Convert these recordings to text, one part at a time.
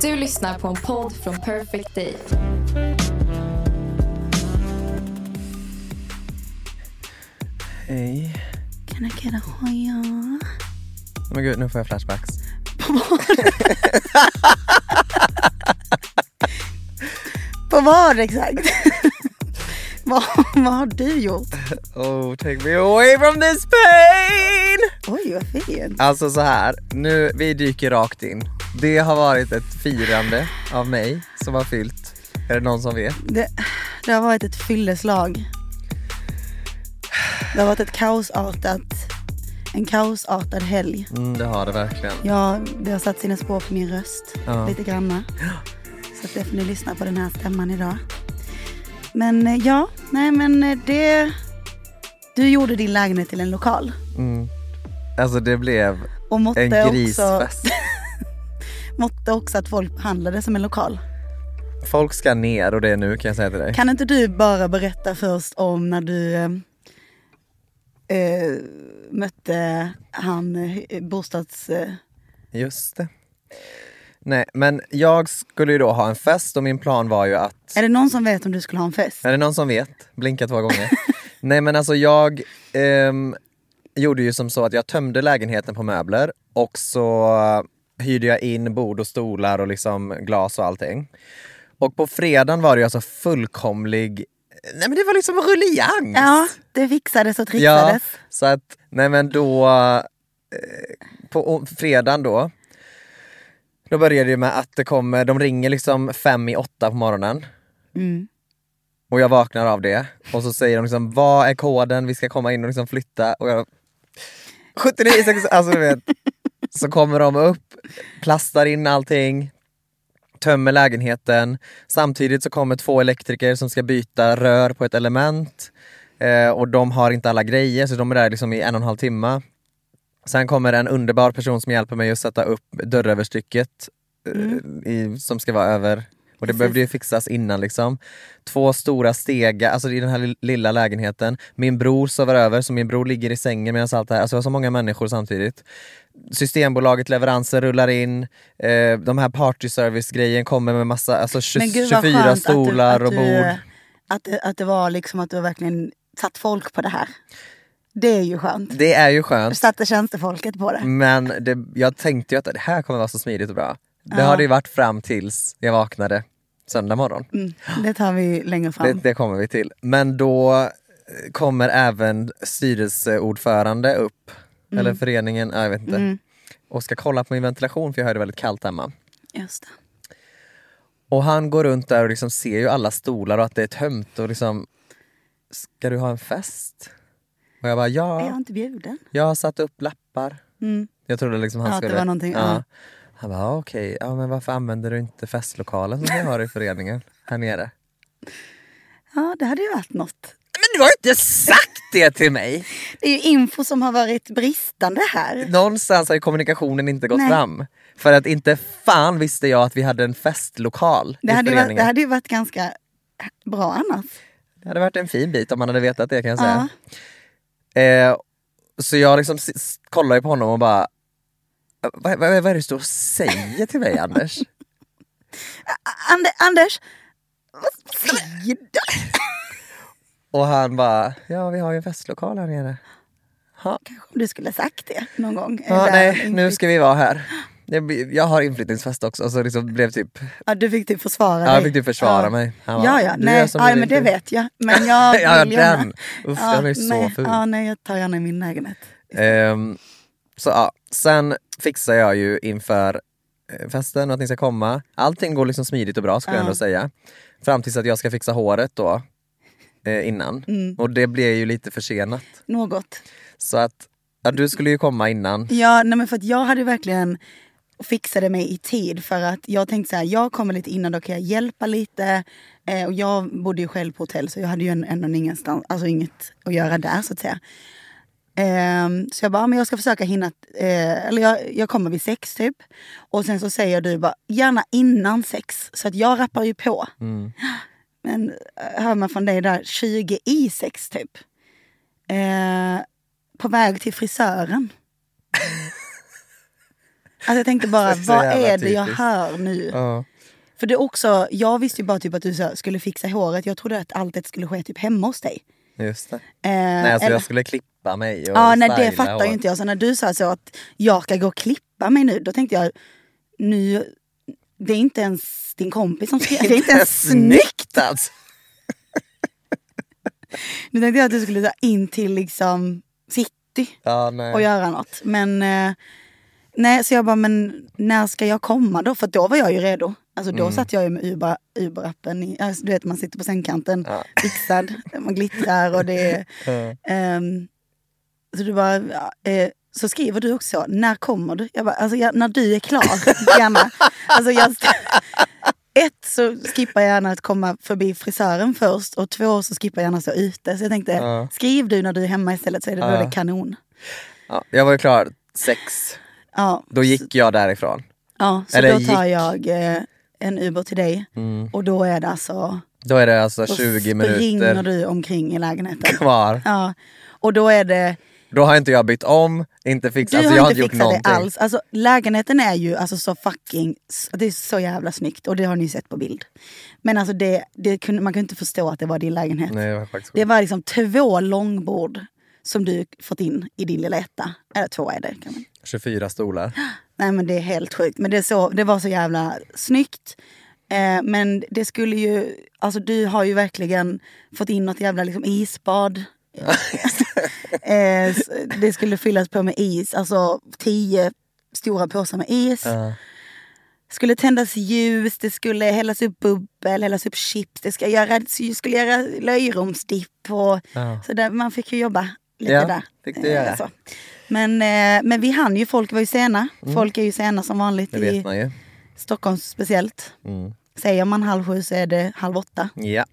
Du lyssnar på en podd från Perfect Day. Hej. Kan jag get a hoja? Men gud, nu får jag flashbacks. På vad exakt? vad har du gjort? Oh, take me away from this pain! Oj, vad fint. Alltså så här, nu vi dyker rakt in. Det har varit ett firande av mig som har fyllt. Är det någon som vet? Det har varit ett fylleslag. Det har varit en kaosartad helg. Det har det verkligen. Ja, det har satt sina spår på min röst. Ja. Lite granna. Så att det får ni lyssna på den här stämman idag. Men ja, det... Du gjorde din lägenhet till en lokal. Alltså det blev Och en grisfest. Måtte också att folk behandlade som en lokal. Folk ska ner och det är nu, kan jag säga till dig. Kan inte du bara berätta först om när du mötte han Just det. Nej, men jag skulle ju då ha en fest och min plan var ju att... Är det någon som vet om du skulle ha en fest? Är det någon som vet? Blinka 2 gånger. Nej, men alltså jag gjorde ju som så att jag tömde lägenheten på möbler och så hyrde jag in bord och stolar och liksom glas och allting. Och på fredagen var det ju alltså fullkomlig... Nej, men det var liksom rullians. Ja, det fixades och trixades. Ja, så att, nej men då... på fredagen då började det med att det kommer... De ringer liksom 7:55 på morgonen. Och jag vaknar av det. Och så säger de liksom, vad är koden? Vi ska komma in och liksom flytta. Och jag... 79, 60, alltså du vet. Så kommer de upp, plastar in allting, tömmer lägenheten. Samtidigt så kommer 2 elektriker som ska byta rör på ett element. Och de har inte alla grejer, så de är där liksom i 1,5 timme. Sen kommer en underbar person som hjälper mig att sätta upp dörröverstycket som ska vara över. Och det behövde ju fixas innan liksom. 2 stora stegar, alltså i den här lilla lägenheten. Min bror sover över, så min bror ligger i sängen medan allt det här. Alltså det var så många människor samtidigt. Systembolaget leveranser rullar in. De här party service-grejen kommer med massa, alltså 24 stolar och bord. Att det var liksom att du verkligen satt folk på det här. Det är ju skönt. Det är ju skönt. Du satte tjänstefolket på det. Men jag tänkte ju att det här kommer vara så smidigt och bra. Det har det ju varit fram tills jag vaknade söndag morgon. Det tar vi längre fram. Det kommer vi till. Men då kommer även styrelseordförande upp. Eller föreningen, jag vet inte. Och ska kolla på min ventilation, för jag hörde väldigt kallt hemma. Just det. Och han går runt där och liksom ser ju alla stolar och att det är tömt. Och liksom, ska du ha en fest? Och jag bara, ja. Är jag inte bjuden? Jag har satt upp lappar. Jag trodde liksom han skulle... det var någonting, ja. Han bara, okej. Ja, men varför använder du inte festlokalen som vi har i föreningen här nere? Ja, det hade ju varit något. Men du har inte sagt det till mig! Det är ju info som har varit bristande här. Någonstans har ju kommunikationen inte gått fram. För att inte fan visste jag att vi hade en festlokal i föreningen. Det hade ju varit ganska bra annars. Det hade varit en fin bit om man hade vetat det, kan jag säga. Så jag liksom kollar ju på honom och bara... Vad är det du står och säger till mig, Anders? Anders, vad säger du? Och han bara, ja, vi har ju en festlokal här nere. Kanske om du skulle sagt det någon gång. Ja, nej, nu ska vi vara här. Jag har inflyttningsfest också, så liksom blev typ... Ja, du fick typ försvara dig. Ja, jag fick typ försvara mig. Ja, nej, men det vet jag. Men jag vill ja, den. Den är så ful. Ja, nej, jag tar gärna i min lägenhet. Så ja, sen fixar jag ju inför festen och att ni ska komma. Allting går liksom smidigt och bra, skulle jag ändå säga. Fram tills att jag ska fixa håret då innan. Och det blev ju lite försenat. Något. Så att du skulle ju komma innan. Ja, nej, men för att jag hade verkligen fixade mig i tid, för att jag tänkte så här, jag kommer lite innan, då kan jag hjälpa lite. Och jag bodde ju själv på hotell, så jag hade ju ändå ingenstans, alltså inget att göra där så att säga. Så jag bara, men jag ska försöka hinna, eller jag kommer vid 6 typ. Och sen så säger du bara, gärna innan 6. Så att jag rappar ju på. Men hör man från dig där 20 i 6 typ. På väg till frisören. Alltså jag tänkte bara, Så vad jävla är det jag typiskt. hör nu? Ja. För det är också, jag visste ju bara typ att du så skulle fixa håret. Jag trodde att allt det skulle ske typ hemma hos dig. Just det. Nej, alltså eller- jag skulle klippa mig och Ja, nej det styla fattar ju och- inte jag. Så när du sa så att jag ska gå och klippa mig nu, då tänkte jag, nu, det är inte ens din kompis som ska, det är inte ens snyggt. alltså. Nu tänkte jag att du skulle ta in till liksom city Ja, nej. och göra något. Men nej, så jag bara, men när ska jag komma då? För då var jag ju redo. Alltså då satt jag ju med Uber-appen. Alltså, du vet, man sitter på sängkanten, fixad, man glittrar och det är... så du bara... så skriver du också, när kommer du? Jag bara, alltså när du är klar, gärna. Alltså ett, så skippar jag gärna att komma förbi frisören först. Och 2, så skippar jag gärna så ute. Så jag tänkte, skriv du när du är hemma istället, så är det då det kanon. Ja, jag var ju klar 6. Ja, Då gick jag därifrån. ja, så Eller då tar jag en Uber till dig. Och då är det alltså... Då är det alltså Då 20 springer minuter du omkring i lägenheten. kvar. Ja, och då är det... Då har inte jag bytt om, inte fixat, Du alltså har jag har inte inte gjort fixat det någonting. alls. Alltså, lägenheten är ju alltså så fucking... Det är så jävla snyggt. Och det har ni sett på bild. Men alltså man kan inte förstå att det var din lägenhet. Nej, det var faktiskt Det var liksom 2 långbord som du fått in i din lilla etta. Eller 2 är det. Kan man. 24 stolar. Nej, men det är helt sjukt. Men det var så jävla snyggt. Men det skulle ju... Alltså du har ju verkligen fått in något jävla liksom isbad. Det skulle fyllas på med is. Alltså 10 stora påsar med is. Skulle tändas ljus. Det skulle hällas upp bubbel, hällas upp chips. Det skulle göra löjromsdipp. Så där, man fick ju jobba lite där. Fick du göra. Så. Men vi hann ju, folk var ju sena. Folk är ju sena som vanligt Det i vet man ju. Stockholm speciellt. Säger man 7:30 så är det 7:30. Ja.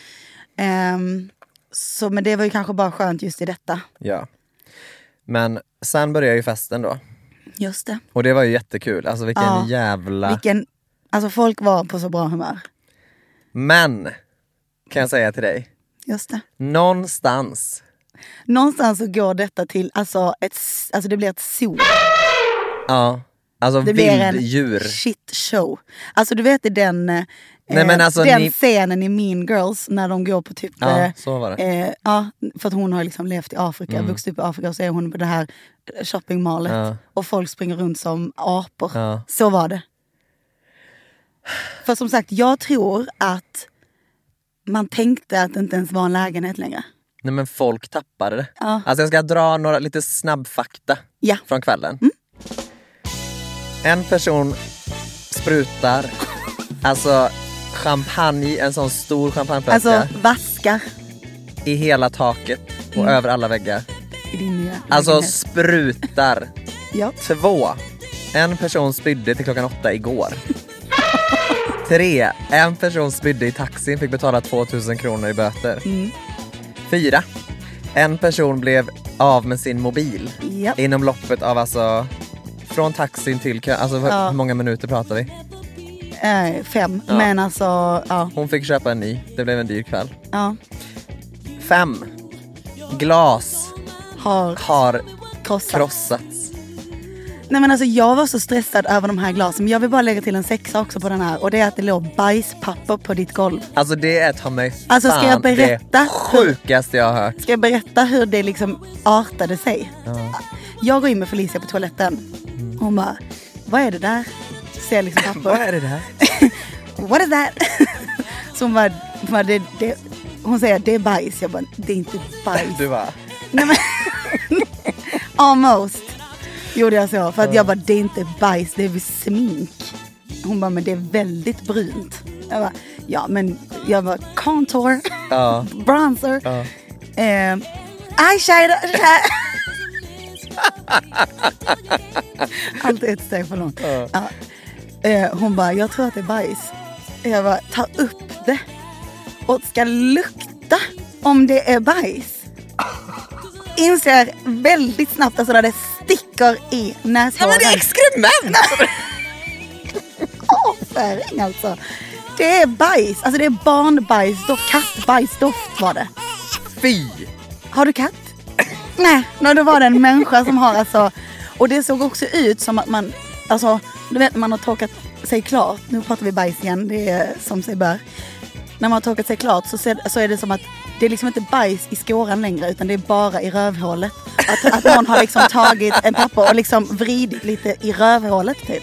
Så, men det var ju kanske bara skönt just i detta. Ja. Men sen började ju festen då. Just det. Och det var ju jättekul. Alltså vilken jävla... Alltså folk var på så bra humör. Men, kan jag säga till dig. Just det. Någonstans Så går detta till, alltså det blir ett zoo. Ja, alltså Det blir en vilddjur. shit show. Alltså du vet den men alltså, den scenen i Mean Girls när de går på typ... Ja, så var det. Ja, för att hon har liksom levt i Afrika, vuxit upp i Afrika, och så är hon på det här shoppingmalet. Ja. Och folk springer runt som apor. Ja. Så var det. För som sagt, jag tror att man tänkte att det inte ens var en lägenhet längre. Nej, men folk tappade det. Ja. Alltså jag ska dra några lite snabbfakta från kvällen. En person sprutar alltså champagne, en sån stor champagneflaska Alltså vaskar i hela taket och över alla väggar. i din nya Alltså lägenhet. sprutar. Ja. 2. En person spydde till klockan 8 igår. 3. En person spydde i taxin, fick betala 2000 kronor i böter. 4. En person blev av med sin mobil Japp. inom loppet av alltså från taxin till alltså hur många minuter pratar vi? 5. Men alltså, ja. Hon fick köpa en ny. Det blev en dyr kväll. Ja. 5. Glas har krossats. Nej men alltså jag var så stressad över de här glasen. Men jag vill bara lägga till en 6 också på den här. Och det är att det låg bajspapper på ditt golv. Alltså det är ta mig Alltså ska jag berätta det sjukaste jag har hört. Ska jag berätta hur det liksom artade sig? Jag går in med Felicia på toaletten. Hon bara, vad är det där? Ser liksom papper. Vad är det där? What is that? Så hon bara hon säger det är bajs. Jag bara, det är inte bajs. Du bara... Nej, men almost gjorde jag så. För att jag bara, det är inte bajs, det är väl smink. Hon bara, men det är väldigt brunt. Jag bara, ja men jag bara, contour, bronzer, eyeshadow. Allt är ett steg för långt. Hon bara, jag tror att det är bajs. Jag bara, ta upp det och ska lukta om det är bajs. Inser väldigt snabbt alltså, där det sticker i näshåren. Ja men det är exkrement! Avföring alltså. Det är bajs, alltså det är barnbajsdoft, kattbajsdoft var det. Fy! Har du katt? Nej, då var det en människa som har alltså. Och det såg också ut som att man alltså, du vet man har torkat sig klart. Nu pratar vi bajs igen, det är som sig bör. När man har torkat sig klart så är det som att det är liksom inte bajs i skåran längre, utan det är bara i rövhålet. Att någon har liksom tagit en papper och liksom vridit lite i rövhålet typ.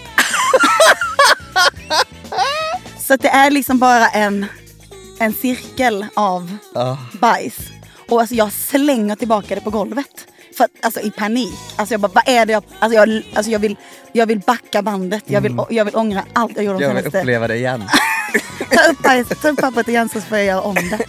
Så att det är liksom bara en cirkel av bajs. Och alltså jag slänger tillbaka det på golvet. För att, alltså i panik. Alltså jag bara, vad är det jag vill backa bandet. Jag vill ångra allt jag gjorde. Jag vill uppleva det igen. Ta upp pappret igen så får jag göra om det.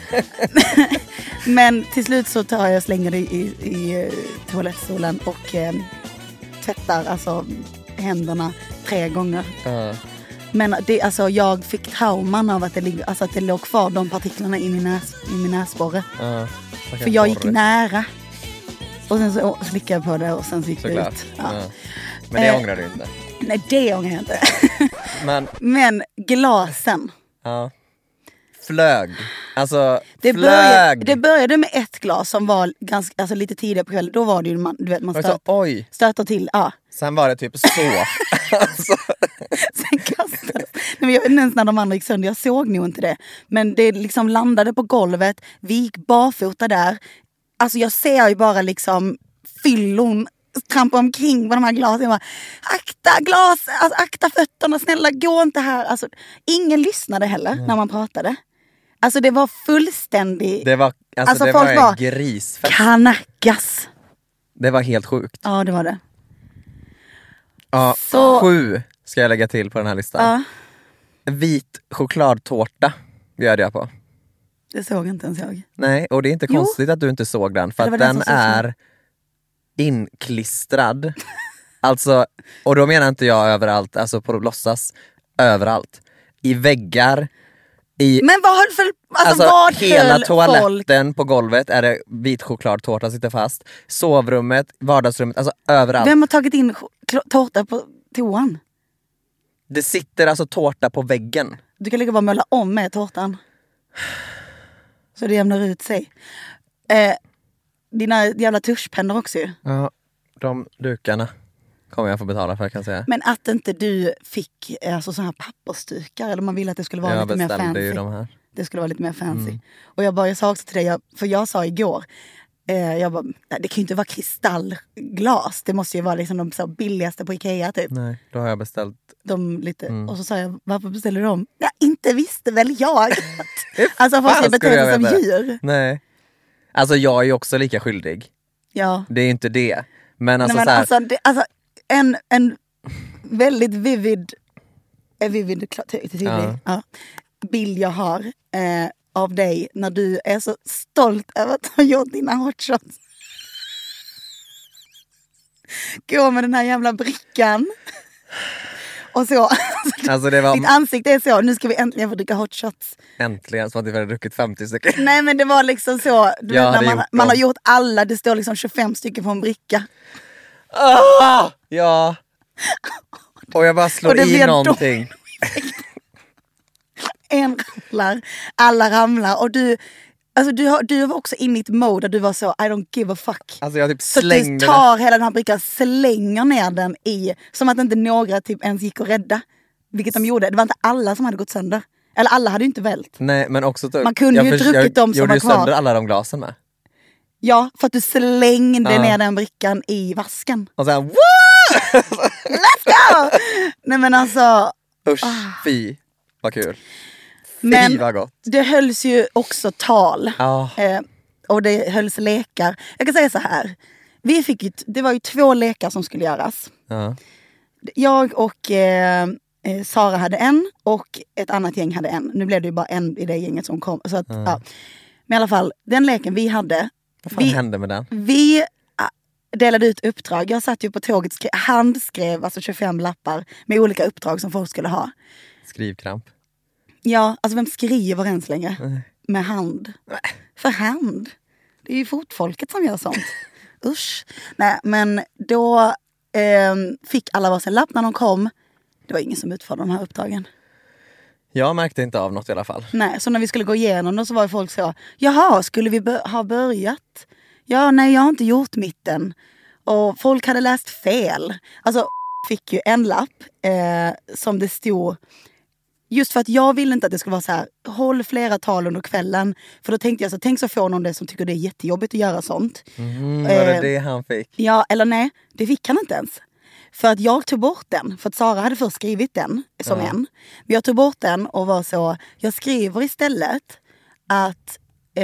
Men till slut så tar jag och slänger det i toalettstolen och tvättar alltså händerna 3 gånger. Men det, alltså, jag fick trauman av att det låg kvar de partiklarna i min näsborre. För jag gick nära. Och sen så slickade jag på det och sen så gick det ut. Ja. Men det ångrar du inte? Nej, det ångrar jag inte. Men glasen. Ja. Flög. Alltså, det började med ett glas som var ganska, alltså, lite tidigare på kvällen. Då var det ju man stöter till. Ja. Sen var det typ så. Alltså. Sen kastades. Nej, jag vet inte ens när de andra gick sönder. Jag såg nog inte det. Men det liksom landade på golvet. Vi gick barfota där. Alltså jag ser ju bara liksom fyllon trampa omkring på de här glasen. Jag bara, akta glas, alltså, akta fötterna, snälla gå inte här. Alltså, ingen lyssnade heller när man pratade. Alltså det var fullständigt. Det var, alltså, det folk var en grisfest. Kanackas. Det var helt sjukt. Ja, det var det. Ja, så 7 ska jag lägga till på den här listan. Vit chokladtårta bjöd jag på. Det såg inte ens jag. Nej, och det är inte konstigt att du inte såg den. För att den är inklistrad. Alltså, och då menar inte jag överallt, alltså på låtsas, överallt. I väggar, men vad höll för, vad hela toaletten folk? På golvet är det vit chokladtårta sitter fast. Sovrummet, vardagsrummet, alltså överallt. Vem har tagit in tårta på toan? Det sitter alltså tårta på väggen. Du kan lika bara måla om med tårtan. Så det jämnar ut sig. Dina jävla tuschpennor också ju. Ja, de dukarna kommer jag få betala för, kan jag säga. Men att inte du fick alltså, såna här pappersdukar, eller man ville att det skulle vara lite mer fancy. Ju de här. Det skulle vara lite mer fancy. Och jag sa också till dig, för jag sa igår, jag bara, det kan ju inte vara kristallglas. Det måste ju vara liksom de så billigaste på Ikea typ. Nej, då har jag beställt de lite. Och så sa jag, varför beställer du dem? Ja, inte visste väl jag. Alltså folk ska bete sig som djur. Nej. Alltså jag är ju också lika skyldig. Ja. Det är ju inte det. Men alltså, nej, men alltså en väldigt vivid bild jag har av dig när du är så stolt över att ha gjort dina hotshots. Gå med den här jävla brickan. Och så. Alltså det var... Ditt ansikte är så, nu ska vi äntligen få dricka hotshots. Äntligen, som att vi hade druckit 50 stycken. Nej, men det var liksom så. Du vet, när man har gjort alla, det står liksom 25 stycken på en bricka. Ja. Och jag bara slår i någonting. En ramlar, alla ramlar. Och du var också in i ett mode där du var så, I don't give a fuck. Alltså jag typ slängde. Så du tar hela den här brickan, slänger ner den i, som att inte några typ ens gick att rädda. Vilket de gjorde. Det var inte alla som hade gått sönder. Eller alla hade ju inte vält. Nej, men också typ, man kunde ju druckit dem som var kvar. Gjorde du sönder alla de glasen med? Ja, för att du slängde ner den brickan i vasken. Och sen, let's go! Nej men alltså... Usch, fy, vad kul. Men vad gott. Det hölls ju också tal. Och det hölls lekar. Jag kan säga så här. Det var ju 2 lekar som skulle göras. Jag och Sara hade en och ett annat gäng hade en. Nu blev det ju bara en i det gänget som kom. Så att, Men i alla fall, den leken vi hade. Vad fan hände med den? Vi delade ut uppdrag. Jag satt ju på tåget, handskrev alltså 25 lappar med olika uppdrag som folk skulle ha. Skrivkramp. Ja, alltså vem skriver ens längre? Med hand. För hand. Det är ju fotfolket som gör sånt. Usch. Nej, men då fick alla varsin lapp när de kom. Det var ingen som utförde de här uppdragen. Jag märkte inte av något i alla fall. Nej, så när vi skulle gå igenom då så var ju folk så, jaha, skulle vi ha börjat? Ja, nej, jag har inte gjort mitten. Och folk hade läst fel. Alltså, fick ju en lapp som det stod, just för att jag ville inte att det skulle vara så här, håll flera tal under kvällen. För då tänkte jag så, tänk så får någon det som tycker det är jättejobbigt att göra sånt. Var det han fick? Ja, eller nej, det fick han inte ens. För att jag tog bort den, för att Sara hade först skrivit den som en. Men jag tog bort den och var så, jag skriver istället att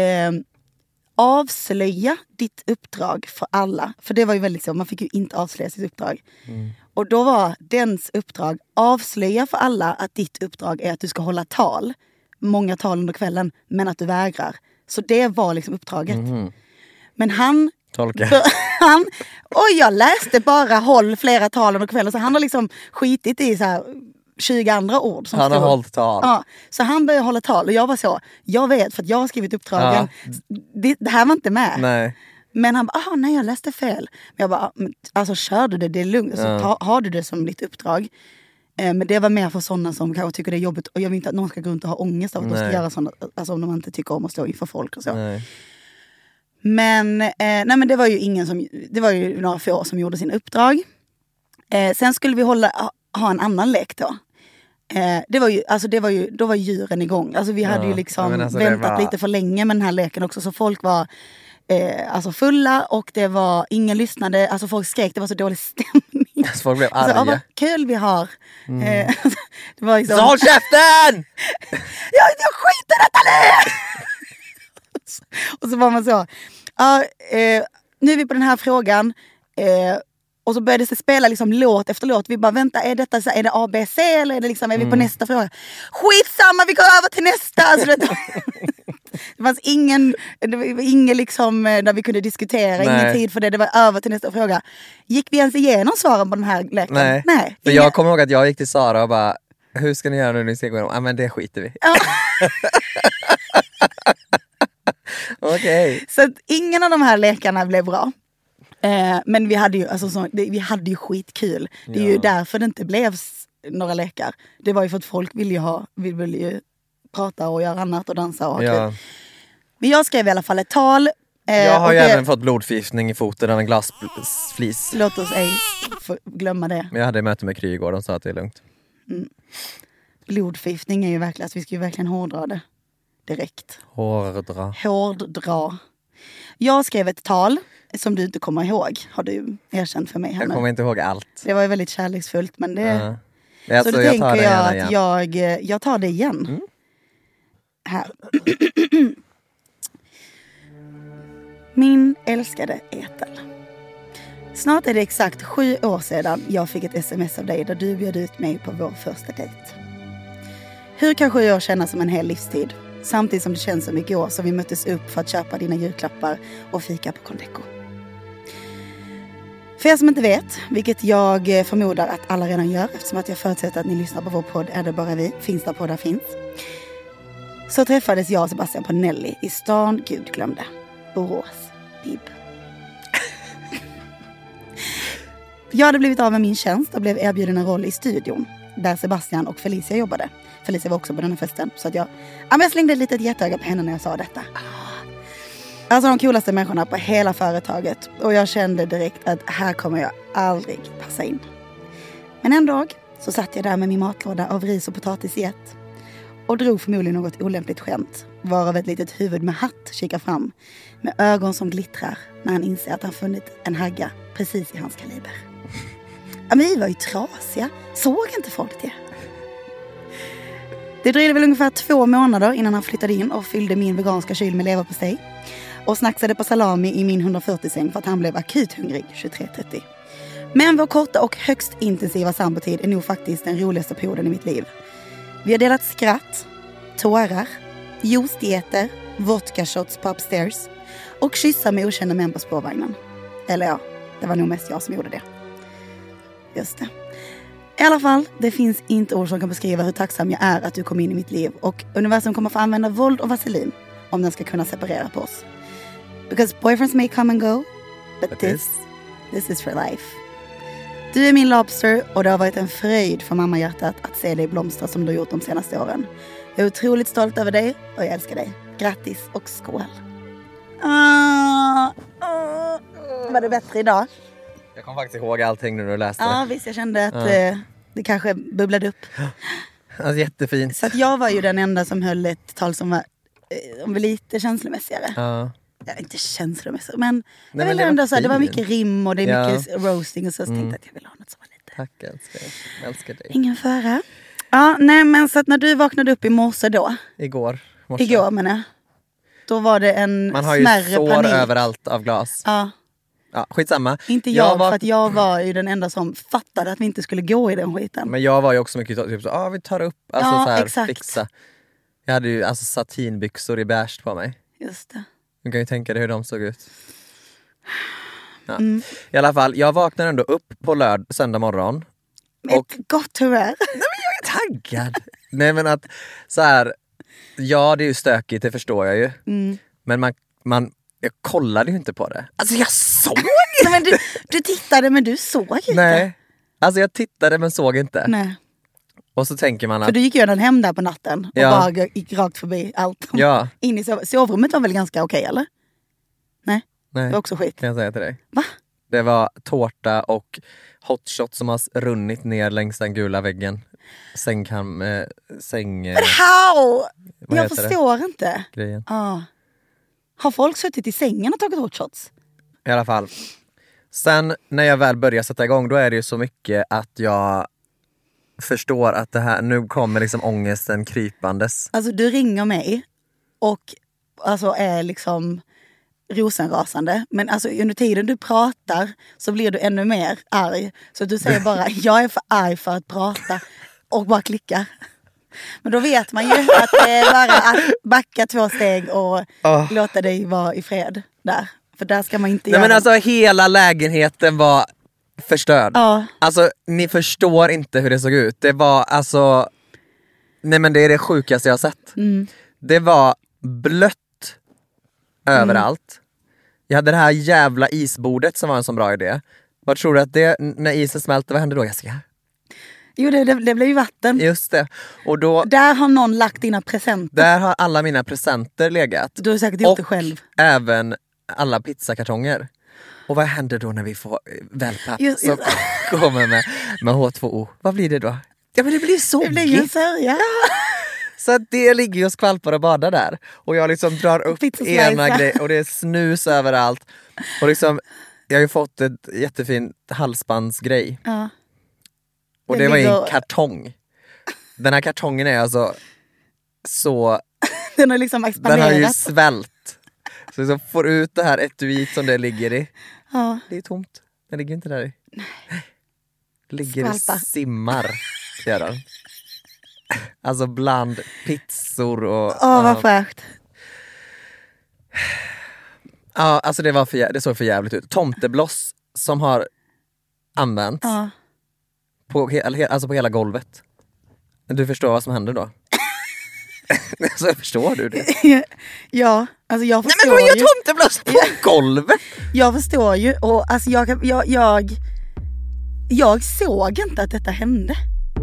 avslöja ditt uppdrag för alla. För det var ju väldigt så, man fick ju inte avslöja sitt uppdrag. Och då var dens uppdrag, avslöja för alla att ditt uppdrag är att du ska hålla tal. Många tal under kvällen, men att du vägrar. Så det var liksom uppdraget. Men han... Och jag läste bara håll flera tal under kvällen. Så han har liksom skitit i så här 20 andra ord. Som han har hållit tal. Ja, så han började hålla tal. Och jag var så, jag vet för att jag har skrivit uppdragen. Det här var inte med. Nej. Men han bara, nej jag läste fel. Men jag bara, alltså kör du det är lugnt. Så har du det som ditt uppdrag. Men det var mer för sådana som kanske tycker det är jobbigt. Och jag vill inte att någon ska gå runt och ha ångest av att de ska göra sådana. Alltså om de inte tycker om att stå inför folk och så. Nej. Men, men det var ju ingen som, det var ju några få som gjorde sin uppdrag. Sen skulle vi ha en annan lek då. Då var djuren igång. Alltså vi hade ju liksom väntat lite för länge med den här leken också. Så folk var fulla och det var, ingen lyssnade. Alltså folk skrek, det var så dålig stämning. Så folk blev arga. Vad kul vi har. Det var liksom, så håll käften! jag skiter detta nu! Och så var man så, nu är vi på den här frågan. Och så började det spela liksom låt efter låt. Vi bara, vänta, är det ABC eller är det liksom, är vi på nästa fråga? Skitsamma, vi går över till nästa. Alltså, det fanns ingen liksom, där vi kunde diskutera, ingen tid för det. Det var över till nästa fråga. Gick vi ens igenom svaren på den här leken? Nej. För jag kommer ihåg att jag gick till Sara och bara, hur ska ni göra nu? Ni ska gå igenom? Ja, men det skiter vi. Ja. Okej. Så att ingen av de här lekarna blev bra. Men vi hade ju skitkul. Det är ju därför det inte blev några lekar. Det var ju för att folk ville ju prata och göra annat och dansa och ha kul. Men jag skrev i alla fall ett tal. Jag har ju även fått blodförgiftning i foten av en glasflis. Låt oss ej glömma det. Men jag hade möte med Kry igår, de sa att det är lugnt. Blodförgiftning är ju verkligen, alltså vi ska ju verkligen hårdra det. Direkt. Hårddra. Jag skrev ett tal som du inte kommer ihåg, har du erkänt för mig här nu. Jag kommer inte ihåg allt. Det var ju väldigt kärleksfullt, men det... Så då tänker jag att jag tar det igen. Här. Min älskade Ethel. Snart är det exakt 7 år sedan jag fick ett sms av dig där du bjöd ut mig på vår första dejt. Hur kan 7 år kännas som en hel livstid? Samtidigt som det känns som igår som vi möttes upp för att köpa dina julklappar och fika på Condeco. För er som inte vet, vilket jag förmodar att alla redan gör eftersom att jag förutsätter att ni lyssnar på vår podd Är det bara vi, finns där poddar finns. Så träffades jag och Sebastian på Nelly i stan Gud glömde. Borås, Bib. Jag hade blivit av med min tjänst och blev erbjuden en roll i studion där Sebastian och Felicia jobbade. Felicia var också på den här festen. Så att jag slängde ett litet jätteöga på henne när jag sa detta. Alltså de coolaste människorna på hela företaget. Och jag kände direkt att här kommer jag aldrig passa in. Men en dag så satt jag där med min matlåda av ris och potatis i ett. Och drog förmodligen något olämpligt skämt. Varav ett litet huvud med hatt kikar fram. Med ögon som glittrar när han inser att han funnit en hagga precis i hans kaliber. Men vi var ju trasiga. Såg inte folk det? Det dröjde väl ungefär 2 månader innan han flyttade in och fyllde min veganska kyl med leverpastej. Och snacksade på salami i min 140-säng för att han blev akut hungrig 23:30. Men vår korta och högst intensiva sambotid är nog faktiskt den roligaste perioden i mitt liv. Vi har delat skratt, tårar, juicedieter, vodka shots på upstairs och kyssar med okända män på spårvagnen. Eller ja, det var nog mest jag som gjorde det. Just det. I alla fall, det finns inte ord som kan beskriva hur tacksam jag är att du kom in i mitt liv. Och universum kommer få använda våld och vaselin om den ska kunna separera på oss. Because boyfriends may come and go, but this is for life. Du är min lobster och det har varit en fröjd för mammahjärtat att se dig blomstra som du har gjort de senaste åren. Jag är otroligt stolt över dig och jag älskar dig. Grattis och skål. Var det bättre idag? Jag kom faktiskt ihåg allting när du läste Ja, det. visst, jag kände att det kanske bubblade upp. Alltså, jättefint. Så att jag var ju den enda som höll ett tal som var lite känslomässigare. Ja. Ja, inte känslomässigt, men Nej, jag men vill det var ändå så här, det var fint. mycket rim och det är mycket roasting och så tänkte jag att jag vill ha något som var lite... Tack älskar. Jag älskar dig. Ingen fara. Ja, nej men så att när du vaknade upp i morse då, Igår menar jag, då var det en Man har ju smärre sår panik. överallt av glas. Ja, Ja, skitsamma. inte jag för att jag var ju den enda som fattade att vi inte skulle gå i den skiten. Men jag var ju också mycket typ så, vi tar upp, alltså Ja, så här, exakt. fixa. Jag hade ju alltså satinbyxor i beige på mig. Just det. Du kan ju tänka dig hur de såg ut. Ja. I alla fall, jag vaknade ändå upp på söndag morgon. Med Och- ett gott humör. Taggad! Nej men att så här, ja det är ju stökigt, det förstår jag ju. Men jag kollade ju inte på det. Alltså jag såg Nej, men du tittade men du såg inte. Nej, alltså jag tittade men såg inte. Nej. Och så tänker man För att, du gick ju redan hem där på natten och Ja. bara gick rakt förbi allt. ja, In i sovrummet var väl ganska okej, eller? Nej, nej, det var också skit. kan jag säga till dig. Va? Det var tårta och hotshot som har runnit ner längs den gula väggen. Säng... How? Vad Jag heter det? förstår inte. grejen. Har folk suttit i sängen och tagit hotshots? I alla fall. Sen när jag väl börjar sätta igång, då är det ju så mycket att jag förstår att det här, nu kommer liksom ångesten krypandes. Alltså du ringer mig och alltså är liksom rosenrasande. Men alltså under tiden du pratar så blir du ännu mer arg. Så du säger bara, jag är för arg för att prata. Och bara klickar. Men då vet man ju att det är bara att backa 2 steg och låta dig vara i fred där. För där ska man inte Nej göra... men alltså hela lägenheten var förstörd. Ja. Alltså ni förstår inte hur det såg ut. Det var alltså... Nej men det är det sjukaste jag har sett. Det var blött överallt. Jag hade det här jävla isbordet som var en så bra idé. Vad tror du att det, när isen smälter, vad händer då Jessica? Jo, det blev ju vatten. Just det. Och då, Där har någon lagt dina presenter. där har alla mina presenter legat. Du har säkert gjort det själv. Även alla pizzakartonger. Och vad händer då när vi får wellpapp Just- som kommer med H2O? Vad blir det då? Ja men det blir Det blir ju en soggigt. sörja. Så att det ligger ju och skvalpar och badar där. Och jag liksom drar upp Pizzaslicer. ena grejen och det är snus överallt. Och liksom, jag har ju fått ett jättefint halsbandsgrej. Ja. Och Det det var i en ligger- kartong. Den här kartongen är alltså så... Den har liksom Den expanderat. har ju svält. Så jag får ut det här etuiet som det ligger i. Ja. Det är tomt. Den ligger inte där i. Det ligger och Skvalpar. simmar. Gör den. Alltså bland pizzor och... Vad fräscht. Ja, alltså det såg för jävligt ut. Tomtebloss som har använts Ja. på hela golvet. Du förstår vad som händer då? Så förstår du det? Ja, alltså jag Nej förstår men vad gör ju. tomtebloss på golvet? Jag förstår ju och alltså jag såg inte att detta hände.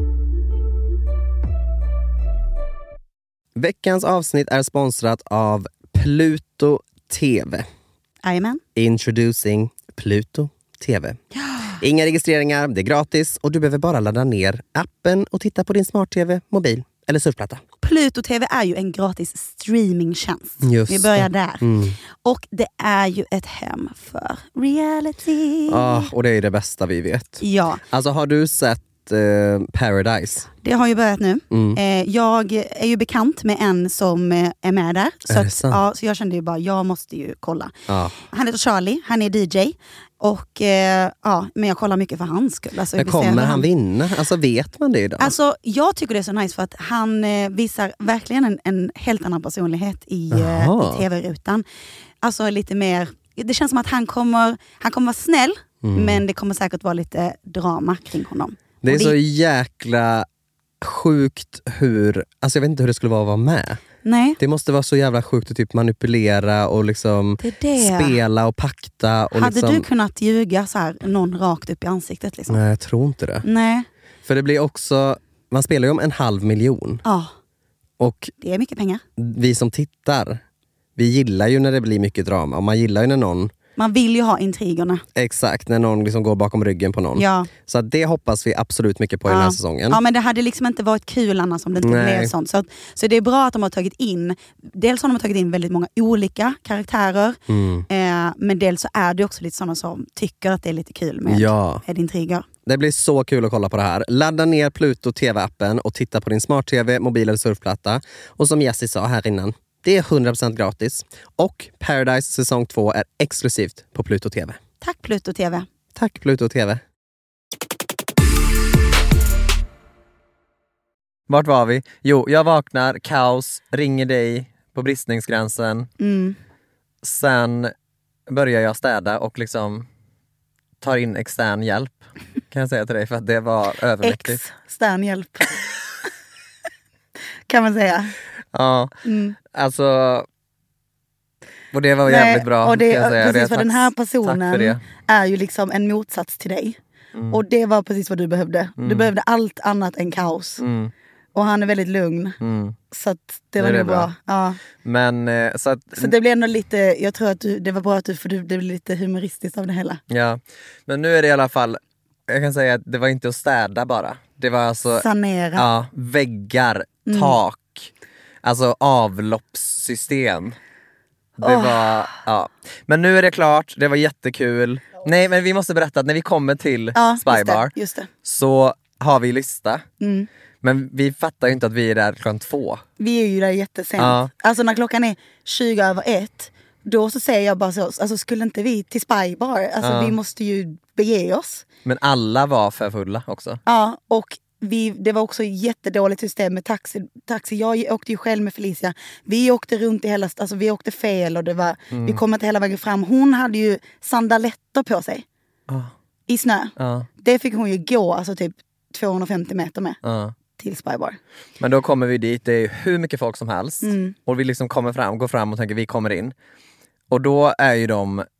Veckans avsnitt är sponsrat av Pluto TV. Jajamän. Introducing Pluto TV. Inga registreringar, det är gratis och du behöver bara ladda ner appen och titta på din smart-tv, mobil eller surfplatta. Pluto TV är ju en gratis streamingtjänst. Just Vi börjar det. där. Och det är ju ett hem för reality. Och det är det bästa vi vet. Ja, Alltså har du sett Paradise? det har ju börjat nu. Jag är ju bekant med en som är med där. Är det sant? Ja, så jag kände ju bara, jag måste ju kolla. Ja. Han heter Charlie, han är DJ. Och men jag kollar mycket för hans skull. Alltså, Men vi ser hur kommer han vinna? Alltså vet man det idag? Alltså, jag tycker det är så nice för att han visar verkligen en helt annan personlighet i Jaha. tv-rutan. Alltså lite mer, det känns som att han kommer vara snäll, men det kommer säkert vara lite drama kring honom. det är Och så jäkla sjukt hur, alltså jag vet inte hur det skulle vara att vara med. Nej, Det måste vara så jävla sjukt att typ manipulera och liksom det är det. spela och pakta. Och Hade liksom... du kunnat ljuga så här någon rakt upp i ansiktet liksom? Nej, jag tror inte det. Nej. För det blir också, man spelar ju om 500 000 Ja, och det är mycket pengar. vi som tittar, vi gillar ju när det blir mycket drama och man gillar ju när någon Man vill ju ha intrigerna. Exakt, när någon liksom går bakom ryggen på någon. Ja. Så att det hoppas vi absolut mycket på i den här säsongen. Ja, men det hade liksom inte varit kul annars om det inte blev sånt. Så det är bra att de har tagit in, dels har de tagit in väldigt många olika karaktärer, men dels så är det också lite sådana som tycker att det är lite kul med intriger. Det blir så kul att kolla på det här. Ladda ner Pluto TV-appen och titta på din smart-tv, mobil eller surfplatta. Och som Jessie sa här innan, det är 100% gratis. Och Paradise säsong 2 är exklusivt på Pluto TV. Tack Pluto TV. Tack Pluto TV. Vart var vi? Jo, jag vaknar, kaos, ringer dig på bristningsgränsen. Sen börjar jag städa och liksom tar in extern hjälp. Kan jag säga till dig, för att det var övermäktigt. Extern hjälp. Kan man säga. Ja, alltså. Och det var jävligt bra. Och det, kan jag säga. precis, för den här Tack för personen det. är ju liksom en motsats till dig. Och det var precis vad du behövde. Du behövde allt annat än kaos. Och han är väldigt lugn. Så att det var nog bra. Ja. Men så det blev ändå lite, jag tror att det var bra att för det blev lite humoristiskt av det hela. Ja, men nu är det i alla fall, jag kan säga att det var inte att städa bara. Det var alltså sanera. Ja, väggar, tak, alltså avloppssystem. Det var, ja. Men nu är det klart, det var jättekul. Nej, men vi måste berätta att när vi kommer till Spybar just det. så har vi lista. Men vi fattar ju inte att vi är där klockan 2. Vi är ju där jättesent. Alltså när klockan är 20:01, då så säger jag bara så, alltså skulle inte vi till Spybar? Alltså vi måste ju bege oss. Men alla var för fulla också. Ja, och det var också jättedåligt system med taxi. Jag åkte ju själv med Felicia. Vi åkte runt i hela, alltså vi åkte fel och det var, vi kom inte hela vägen fram. Hon hade ju sandaletter på sig. I snö. Det fick hon ju gå, alltså typ 250 meter med. Till Spybar. Men då kommer vi dit, det är hur mycket folk som helst. Och vi liksom går fram och tänker vi kommer in. Och då är ju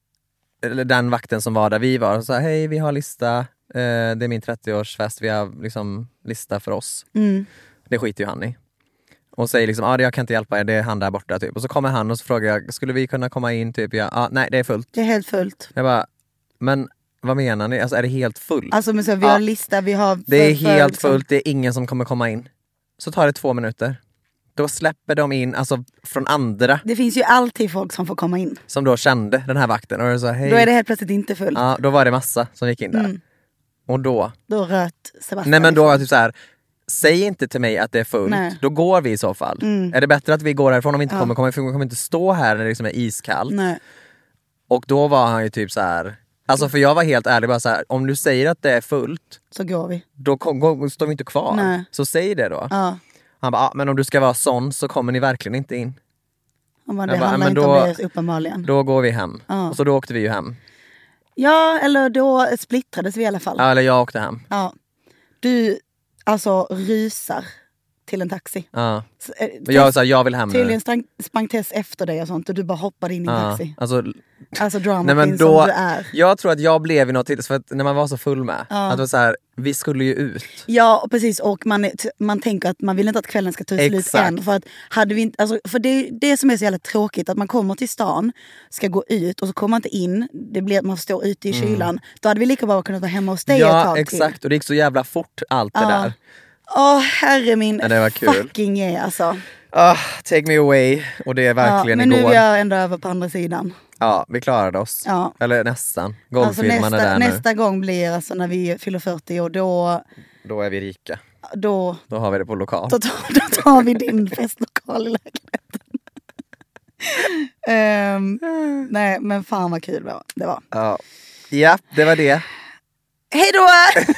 den vakten som var där vi var, så här, hej vi har lista, det är min 30-årsfest, vi har liksom lista för oss. Det skiter ju han i. Och säger liksom, jag kan inte hjälpa er, det är han där borta typ. Och så kommer han och så frågar jag, skulle vi kunna komma in typ? Nej det är fullt. Det är helt fullt. Jag bara, men vad menar ni? Alltså är det helt fullt? Alltså men så, vi har lista, vi har... Det är helt fullt, det är ingen som kommer komma in. Så tar det 2 minuter. Då släpper de in, alltså från andra. Det finns ju alltid folk som får komma in. Som då kände den här vakten. Och så, hej. Då är det helt plötsligt inte fullt. Ja, då var det massa som gick in där. Och då röt Sebastian. Nej men då var det typ så här. Säg inte till mig att det är fullt. Nej. Då går vi i så fall. Är det bättre att vi går härifrån om vi inte kommer inte stå här när det liksom är iskallt. Nej. Och då var han ju typ så här. Alltså för jag var helt ärlig bara så här, om du säger att det är fullt så går vi. Då står vi inte kvar. Nej. Så säg det då. Han bara, men om du ska vara sån så kommer ni verkligen inte in. Det handlar inte om det uppenbarligen. Då går vi hem. Och så då åkte vi ju hem. Ja, eller då splittrades vi i alla fall. Ja, eller jag åkte hem. Ja. Du alltså rusar till en taxi. Ja. Jag sa jag vill hem. Tydligen sprang Tess efter dig och sånt och du bara hoppade in i en taxi. Alltså drama nej, men då, som du är. Jag tror att jag blev i något till, för att när man var så full med att det var så här, vi skulle ju ut. Ja, precis, och man tänker att man vill inte att kvällen ska ta slut än, för att hade vi inte, alltså, för det som är så jävla tråkigt, att man kommer till stan, ska gå ut och så kommer man inte in, det blir att man står ute i kylan. Då hade vi lika bra kunnat vara hemma hos dig ett tag till. Exakt, och det gick så jävla fort allt det där. Herre min det var kul. Fucking alltså. Take me away. Och det är verkligen men igår. Nu är jag ändå över på andra sidan. Ja, vi klarade oss. Ja. Eller nästan. Golffilmen är där nästa gång blir alltså när vi fyller 40 och då är vi rika. Då har vi det på lokal. Då tar vi din festlokal i lägenheten. Nej, men fan vad kul det var. Ja, det var det. Hej då!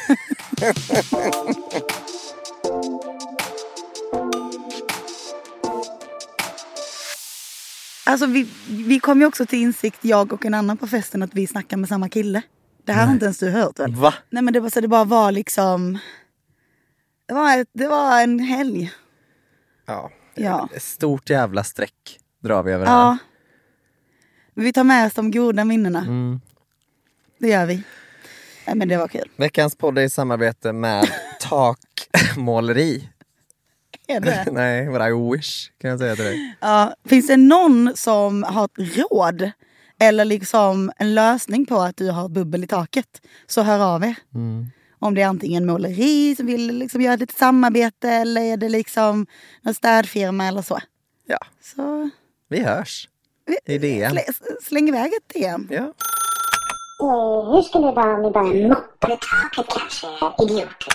Alltså vi kom ju också till insikt, jag och en annan på festen, att vi snackar med samma kille. Det här har inte ens du hört väl? Va? Nej, men det bara var liksom... Det var en helg. Ja. Stort jävla streck drar vi över det här. Vi tar med oss de goda minnena. Det gör vi. Nej, men det var kul. Veckans podd är i samarbete med takmåleri. Är det? Nej, what I wish kan jag säga till dig. Ja, finns det någon som har råd eller liksom en lösning på att du har bubbel i taket, så hör av er. Om det är antingen måleri som vill liksom göra lite samarbete, eller är det liksom en städfirma eller så. Ja, Så vi hörs i DM. Släng iväg ett DM. Ja. Hur skulle det vara om vi bara moppade taket kanske, idioter?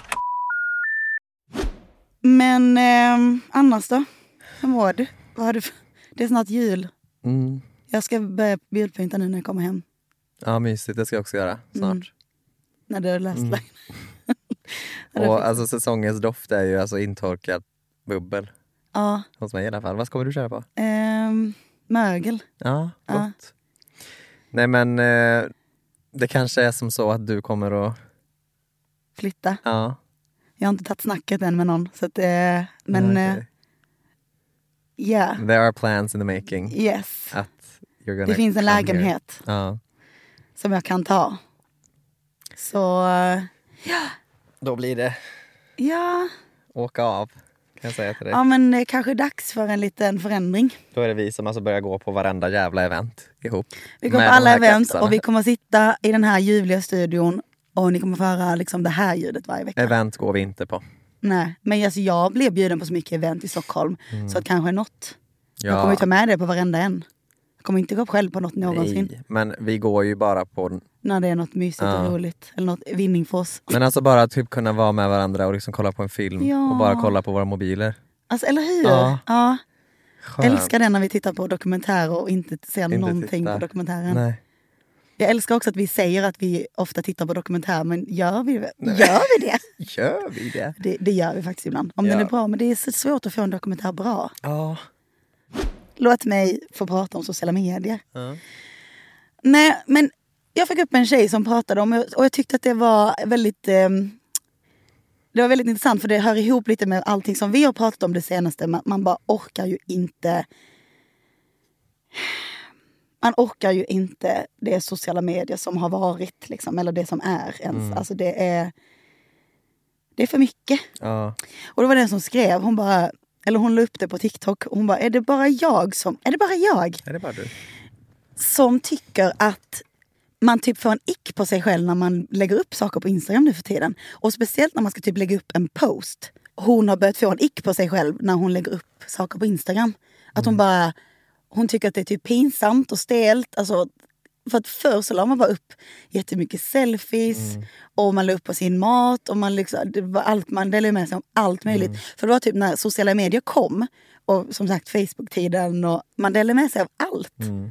Men annars då? Hur mår du? Vad har du det är snart jul. Jag ska börja bjudpynta nu när jag kommer hem. Ja, mysigt. Det ska jag också göra snart. När du har läst Och alltså säsongens doft är ju alltså intorkad bubbel. Ja. Hos mig i alla fall. Vad kommer du köra på? Mögel. Ja, gott. Ja. Nej men det kanske är som så att du kommer att... Flytta. Ja. Jag har inte tagit snacket än med någon. Så att, men Okay. yeah. There are plans in the making. Yes. Att you're gonna Det finns en come lägenhet here. Ja. som jag kan ta. Så Då blir det ja. åka av. Kan jag säga till dig. Ja, men det är kanske dags för en liten förändring. Då är det vi som alltså börjar gå på varenda jävla event ihop. Vi kommer Med på alla de här event kepsarna. och vi kommer sitta i den här ljuvliga studion och ni kommer få höra liksom det här ljudet varje vecka. Event går vi inte på. Nej, men alltså jag blev bjuden på så mycket event i Stockholm så att kanske något. Jag kommer ju ta med det på varenda en. Jag kommer inte gå upp själv på något någonsin. Nej, men vi går ju bara på... När det är något mysigt och roligt. Eller något Vinningfors. Men alltså bara typ kunna vara med varandra och liksom kolla på en film. Ja. Och bara kolla på våra mobiler. Alltså, eller hur? Ja. Ja. Skönt. Älskar det när vi tittar på dokumentärer och inte ser Inte någonting titta. på dokumentären. Nej. Jag älskar också att vi säger att vi ofta tittar på dokumentär, men gör vi det? Gör vi det? Gör vi det? Det gör vi faktiskt ibland. Om den är bra, men det är så svårt att få en dokumentär bra. Ja. Låt mig få prata om sociala medier. Ja. Nej, men jag fick upp en tjej som pratade om, och jag tyckte att det var väldigt... det var väldigt intressant, för det hör ihop lite med allting som vi har pratat om det senaste. Man bara orkar ju inte... Man orkar ju inte det sociala medier som har varit, liksom, eller det som är ens. Alltså det är för mycket. Ja. Och det var den som skrev, hon la upp det på TikTok, och hon bara, är det bara jag Är det bara du? som tycker att man typ får en ick på sig själv när man lägger upp saker på Instagram nu för tiden. Och speciellt när man ska typ lägga upp en post. Hon har börjat få en ick på sig själv när hon lägger upp saker på Instagram. Att hon tycker att det är typ pinsamt och stelt. Alltså, för att förr så la man bara upp jättemycket selfies. Och man la upp på sin mat. Och man delade med sig om allt möjligt. För det var typ när sociala medier kom. Och som sagt Facebook-tiden. Och man delade med sig av allt.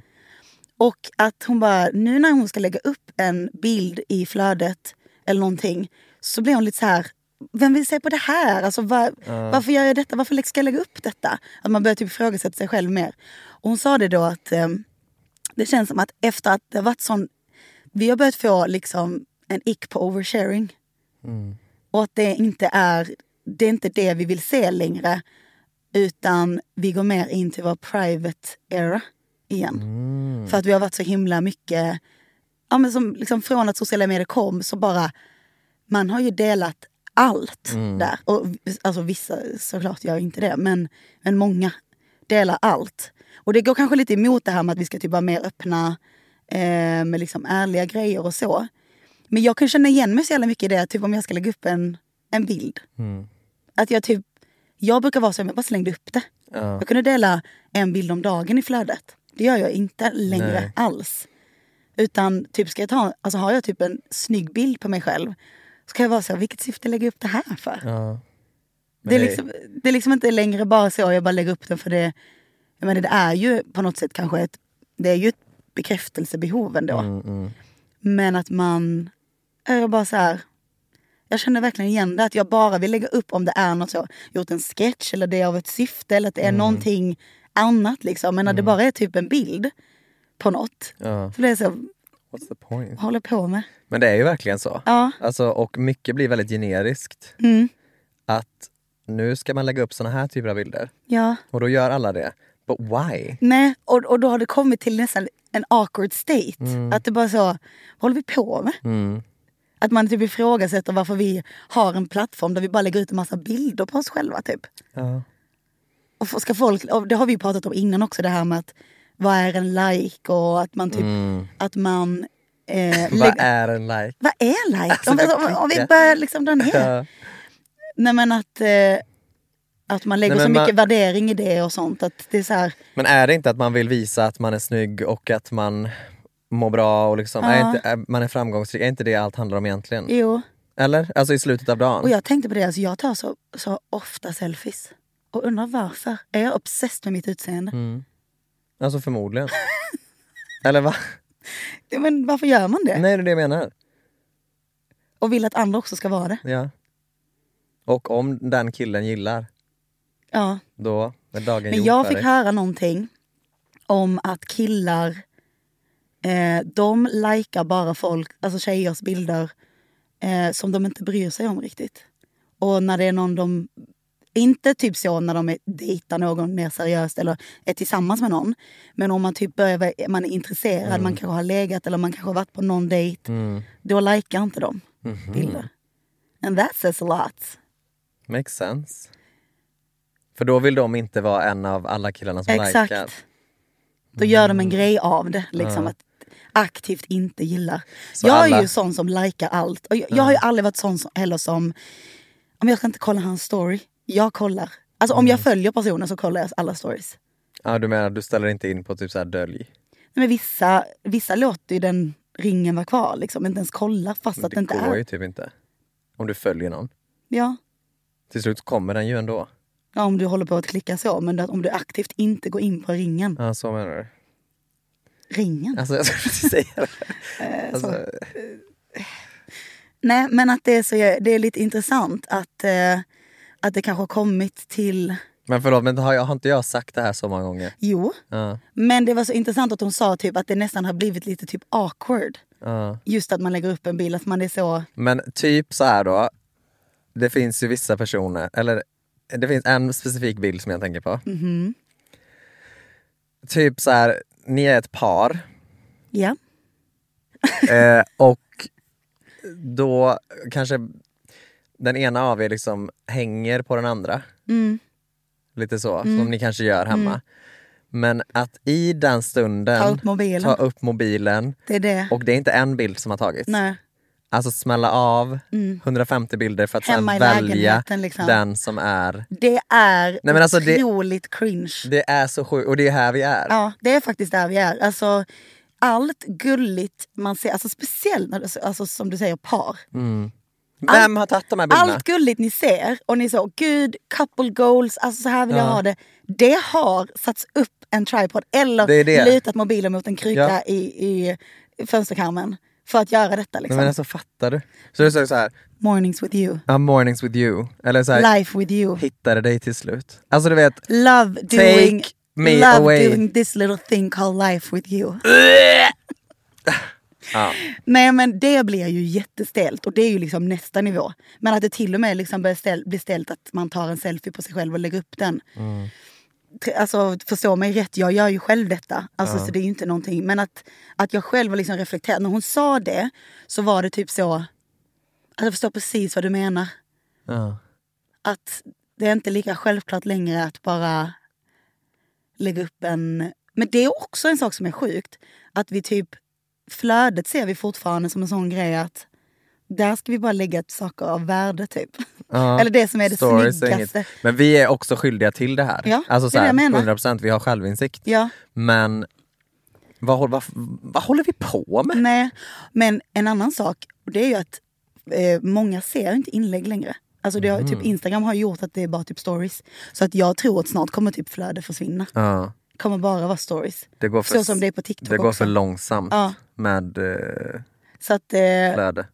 Och att hon bara, nu när hon ska lägga upp en bild i flödet eller någonting, så blir hon lite så här, vem vill se på det här? Alltså, varför gör jag detta? Varför ska jag lägga upp detta? Att man börjar typ ifrågasätta sig själv mer. Och hon sa det då att det känns som att efter att det har varit sån, vi har börjat få liksom en ick på oversharing. Och att det är inte det vi vill se längre, utan vi går mer in till vår private era igen. För att vi har varit så himla mycket, ja, men som, liksom, från att sociala medier kom, så bara man har ju delat allt där. Och alltså vissa såklart gör inte det, men många delar allt. Och det går kanske lite emot det här med att vi ska typ vara mer öppna med liksom ärliga grejer och så. Men jag kan känna igen mig så jävla mycket i det, typ om jag ska lägga upp en bild. Att jag brukar vara så att jag bara slängde upp det. Jag kunde dela en bild om dagen i flödet. Det gör jag inte längre alls. Utan typ har jag typ en snygg bild på mig själv, så kan jag vara så, vilket syfte lägger jag upp det här för? Ja. Det är liksom inte längre bara så, jag bara lägger upp den för det. Jag menar, det är ju på något sätt kanske det är ju ett bekräftelsebehov ändå. Men att jag bara så här, jag känner verkligen igen det, att jag bara vill lägga upp om det är något så, gjort en sketch eller det är av ett syfte, eller att det är någonting annat liksom. Men när det bara är typ en bild på något. Ja. Så det är så, What's the point? vad håller på med? Men det är ju verkligen så. Ja. Alltså, och mycket blir väldigt generiskt. Att nu ska man lägga upp såna här typer av bilder. Ja. Och då gör alla det. But why? Nej, och då har det kommit till nästan en awkward state. Att det bara så, vad håller vi på med? Att man typ ifrågasätter varför vi har en plattform där vi bara lägger ut en massa bilder på oss själva typ. Ja. Och ska folk, och det har vi pratat om innan också, det här med att vad är en like och att man typ, att man... Vad är en like? Vad är en like? Alltså, om vi börjar liksom dra ner. Ja. Nej men att man lägger så mycket värdering i det och sånt. Att det är så här, Men är det inte att man vill visa att man är snygg och att man mår bra och liksom, man är framgångsrik? Är inte det allt handlar om egentligen? jo. Eller? Alltså i slutet av dagen? Och jag tänkte på det, alltså jag tar så ofta selfies. Och undrar varför. Är jag obsessed med mitt utseende? Alltså förmodligen. Eller va? Ja, men varför gör man det? Nej, det är det jag menar. Och vill att andra också ska vara det. Ja. Och om den killen gillar, Ja. då är dagen Men gjord jag för fick dig. höra någonting om att killar, de likar bara folk, alltså tjejers bilder som de inte bryr sig om riktigt. Och när det är någon de, inte typ så när de dejtar någon mer seriöst eller är tillsammans med någon. Men om man typ man är intresserad, man kanske har legat eller man kanske har varit på någon dejt. Då likar inte de bilder. And that says a lot. Makes sense. För då vill de inte vara en av alla killarna som Exakt. likar. Då gör de en grej av det. Liksom att aktivt inte gillar. Så Jag alla- är ju sån som likar allt. Och jag har ju aldrig varit sån heller som... Om jag ska inte kolla hans story. Jag kollar. Alltså om jag följer personen så kollar jag alla stories. Ja, du menar du ställer inte in på typ så här dölj? Men vissa låter ju den ringen vara kvar. Liksom. Inte ens kolla fast att det inte går är. ju typ inte. Om du följer någon. Ja. Till slut kommer den ju ändå. Ja, om du håller på att klicka så. Men om du aktivt inte går in på ringen. Ja, så menar du. Ringen? Alltså jag ska precis säga det. Alltså, Nej, men att det är lite intressant att det kanske har kommit till... men förlåt, men har inte jag sagt det här så många gånger? Jo, Ja, men det var så intressant att hon sa typ att det nästan har blivit lite typ awkward. ja. Just att man lägger upp en bild, att man är så... Men typ så här då. Det finns ju vissa personer, eller det finns en specifik bild som jag tänker på. Typ så här, ni är ett par. Ja. Och då kanske den ena av er liksom hänger på den andra. Lite så, som ni kanske gör hemma. Men att i den stunden Ta upp mobilen. Det är det. och det är inte en bild som har tagits. Nej. Alltså smälla av 150 bilder för att Hemma sen i välja lägenheten, liksom. den som är... Det är Nej, men alltså otroligt cringe. Det är så sjukt, och det är här vi är. Ja, det är faktiskt där vi är. Alltså, allt gulligt man ser, alltså speciellt när alltså, som du säger, par. Vem har tagit de här bilderna? Allt gulligt ni ser och ni så, gud, couple goals, alltså så här vill jag ha det. Det har satts upp en tripod eller Det är det. lutat mobilen mot en krycka i fönsterkarmen för att göra detta. Liksom. Men alltså fattar du? Så det är så här, Mornings with you, mornings with you. Eller så här, life with you, hittade dig till slut. Alltså du vet, love doing, take me away. doing this little thing called life with you. Ja. Nej, men det blir ju jättestelt och det är ju liksom nästa nivå. Men att det till och med liksom blir stelt att man tar en selfie på sig själv och lägger upp den. Alltså förstå mig rätt, jag gör ju själv detta. Alltså, så det är ju inte någonting. Men att jag själv var liksom reflekterad. När hon sa det så var det typ så att jag förstår precis vad du menar. Ja. Att det är inte lika självklart längre att bara lägga upp en... Men det är också en sak som är sjukt. Att vi typ, flödet ser vi fortfarande som en sån grej att där ska vi bara lägga saker av värde typ. Ja. Eller det som är det Stories är snyggaste. inget. Men vi är också skyldiga till det här. Ja, alltså det är det jag menar. 100%, vi har självinsikt. Ja. Men vad håller vi på med? Nej, men en annan sak, och det är ju att många ser inte inlägg längre. Alltså det har, typ Instagram har gjort att det är bara typ stories. Så att jag tror att snart kommer typ flöde försvinna. Ja. Det kommer bara vara stories. Det går för, så som det är på TikTok det går också. för långsamt med Så att flöde.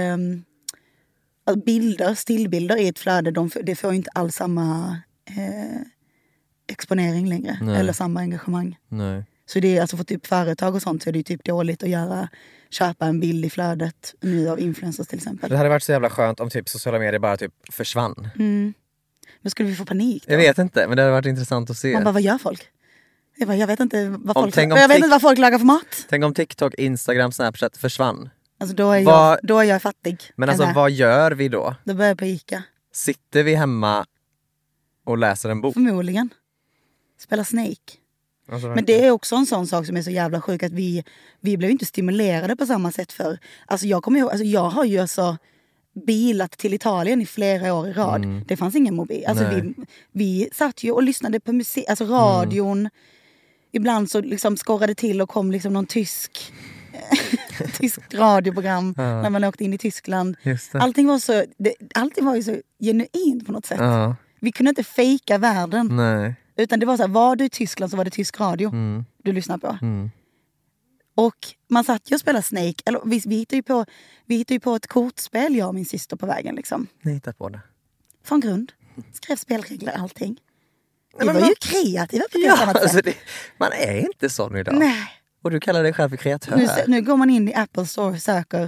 alltså stillbilder i ett flöde, det får ju inte alls samma exponering längre. Nej. Eller samma engagemang. Nej. Så det är alltså för typ företag och sånt så är det ju typ dåligt att köpa en bild i flödet nu av influencers till exempel. Det hade varit så jävla skönt om typ sociala medier bara typ försvann. Men skulle vi få panik då? Jag vet inte, men det hade varit intressant att se. Man bara, vad gör folk? Jag vet inte vad folk, tänk om jag vet inte vad folk lagar för mat. Tänk om TikTok, Instagram, Snapchat försvann. Alltså då är jag fattig. Men alltså vad gör vi då? Då börjar jag på Ica. Sitter vi hemma och läser en bok? Förmodligen. Spela Snake. Alltså, men det är också en sån sak som är så jävla sjuk att vi blev inte stimulerade på samma sätt för. Alltså jag kommer ihåg, alltså jag har ju alltså bilat till Italien i flera år i rad. Det fanns ingen mobil. Alltså vi satt ju och lyssnade på musik, alltså radion. Ibland så liksom skorrade till och kom liksom någon tysk radioprogram när man åkte in i Tyskland. Allting var ju så genuint på något sätt. Vi kunde inte fejka världen. Nej. Utan det var så här, var du i Tyskland så var det tysk radio du lyssnade på. Och man satt ju och spelade Snake. Eller, vi hittade ju på ett kortspel, jag och min syster på vägen. Liksom. Ni hittade på det? Från grund. Skrev spelregler, allting. Vi var ju kreativa på det annat alltså sätt. man är inte sån idag. Nej. Och du kallar dig själv för kreatör. Nu går man in i Apple Store och söker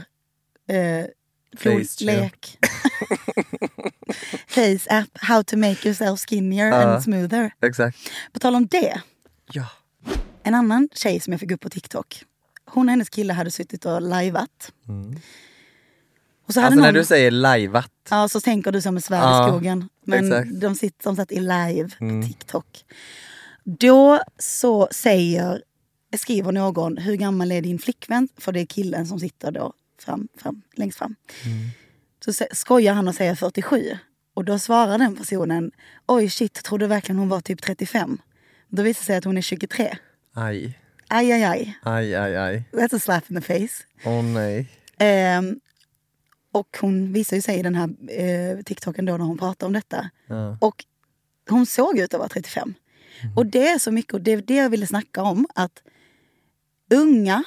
lek. Face app, how to make yourself skinnier and smoother. Exakt. På tal om det. Ja. En annan tjej som jag fick upp på TikTok. Hon och hennes kille hade suttit och lajvat. Och så hade alltså när du säger lajvat. Ja, så tänker du som en svärd i skogen. Men exakt. de satt i live på TikTok. Då så skriver någon, hur gammal är din flickvän? För det är killen som sitter då längst fram. Så skojar han och säger 47. Och då svarar den personen, oj shit, trodde verkligen hon var typ 35. Då visar det sig att hon är 23. Aj. Aj, aj, aj. Aj, aj, aj. That's a slap in the face. Åh nej. Och hon visar ju sig i den här TikToken då när hon pratar om detta. Ja. Och hon såg ut att vara 35. Och det är så mycket, och det är det jag ville snacka om, att unga,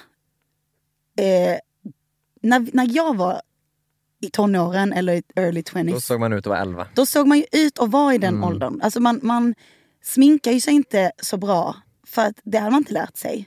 när jag var i tonåren eller i early 20s. Då såg man ut att vara 11. Då såg man ju ut att vara i den åldern. Alltså man sminkar ju sig inte så bra, för att det hade man inte lärt sig.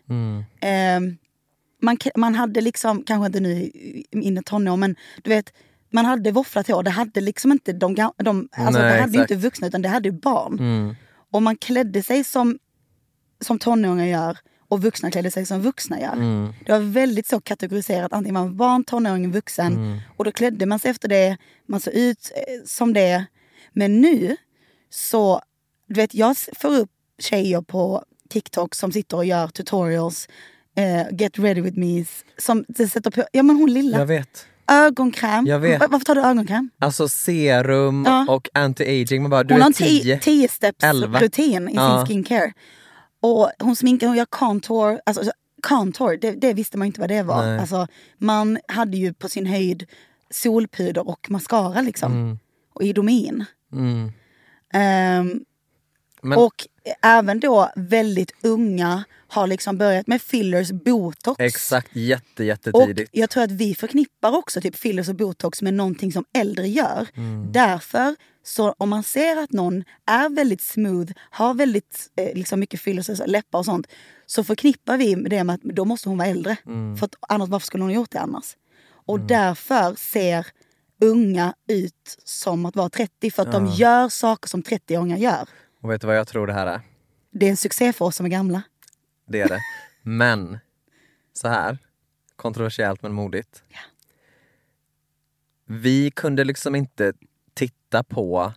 Man hade liksom, kanske inte nu inne i tonår, men du vet, man hade våfflat hår. Det hade liksom inte alltså det hade ju inte vuxna, utan det hade ju barn. Och man klädde sig som tonåringar gör, och vuxna klädde sig som vuxna gör. Det var väldigt så kategoriserat, antingen man var barn, tonåring, vuxen. Och då klädde man sig efter det, man såg ut som det. Men nu så, du vet, jag får upp tjejer på TikTok som sitter och gör tutorials, get ready with me, som sätter på, ja men hon lilla. Jag vet. Ögonkräm. Jag vet. Varför tar du ögonkräm? Alltså serum och anti-aging. Man bara, du hon har är en 10-steps rutin i sin skincare. Och hon sminkar, hon gör contour. Alltså contour, det visste man inte vad det var. Alltså, man hade ju på sin höjd solpuder och mascara liksom. Och idomin. Och även då väldigt unga har liksom börjat med fillers, botox. Exakt, jättetidigt. Och jag tror att vi förknippar också typ fillers och botox med någonting som äldre gör. Därför, så om man ser att någon är väldigt smooth, har väldigt liksom mycket fillers, läppar och sånt, så förknippar vi det med att då måste hon vara äldre. För att annars, varför skulle hon ha gjort det annars? Och därför ser unga ut som att vara 30, för att de gör saker som 30-åringar gör. Och vet du vad jag tror det här är? Det är en succé för oss som är gamla. Det är det. Men, så här, kontroversiellt men modigt. Ja. Vi kunde liksom inte titta på,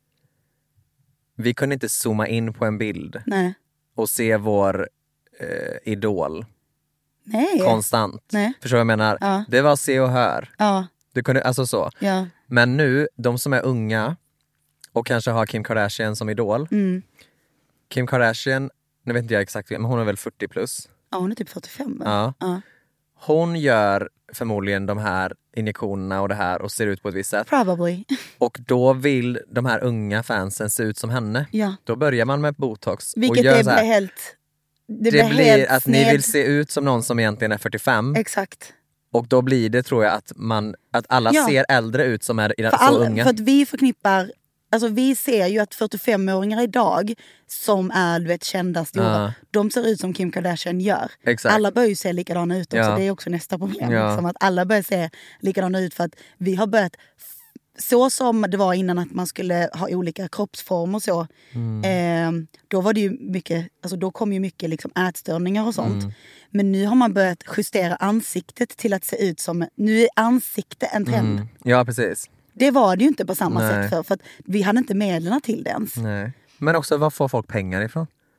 vi kunde inte zooma in på en bild. Nej. Och se vår idol. Nej. Konstant. Nej. Förstår vad jag menar? Ja. Det var se och hör. Ja. Du kunde, alltså så. Ja. Men nu, de som är unga och kanske har Kim Kardashian som idol. Kim Kardashian, nu vet inte jag exakt, men hon är väl 40 plus. Ja, hon är typ 45. Ja. Hon gör förmodligen de här injektionerna och det här och ser ut på ett visst sätt. Probably. Och då vill de här unga fansen se ut som henne. Ja. Då börjar man med botox. Vilket och gör det så här. blir helt... Det blir helt att ni vill se ut som någon som egentligen är 45. Exakt. Och då blir det, tror jag, att alla ser äldre ut som är så unga. För att vi förknippar, alltså vi ser ju att 45-åringar idag som är, du vet, kända stora, de ser ut som Kim Kardashian gör. Exakt. Alla börjar ju se likadana ut också. Det är också nästa problem. Liksom, att alla börjar se likadana ut, för att vi har börjat så som det var innan, att man skulle ha olika kroppsformer och så. Då var det ju mycket, alltså då kom ju mycket liksom ätstörningar och sånt. Men nu har man börjat justera ansiktet till att se ut som, nu är ansikte en trend. Ja, precis. Det var det ju inte på samma sätt för att vi hade inte medlen till det ens. Nej. Men också, var får folk pengar ifrån?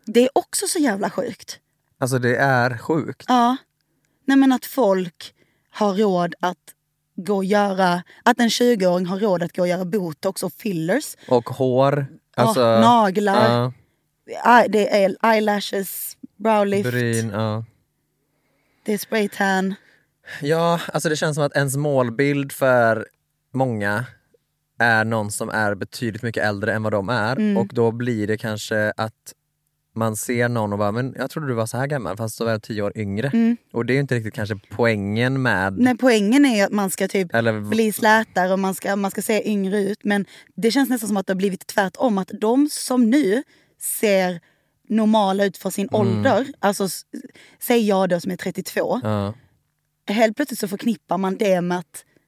Det är också så jävla sjukt. Alltså det är sjukt. Ja. Nej, men att folk har råd att gå och göra... Att en 20-åring har råd att gå och göra botox och fillers. Och hår. Alltså, naglar. Det är eyelashes, browlift. bryn, ja. Det är spraytan. Ja, alltså det känns som att ens målbild för många är någon som är betydligt mycket äldre än vad de är. Och då blir det kanske att man ser någon och bara, men jag trodde du var så här gammal fast så var jag 10 år yngre. Och det är ju inte riktigt kanske poängen med... Nej, poängen är att man ska typ Eller... bli slätare och man ska se yngre ut. Men det känns nästan som att det har blivit tvärtom. Att de som nu ser normala ut för sin ålder, alltså säg jag då som är 32, helt plötsligt så förknippar man det med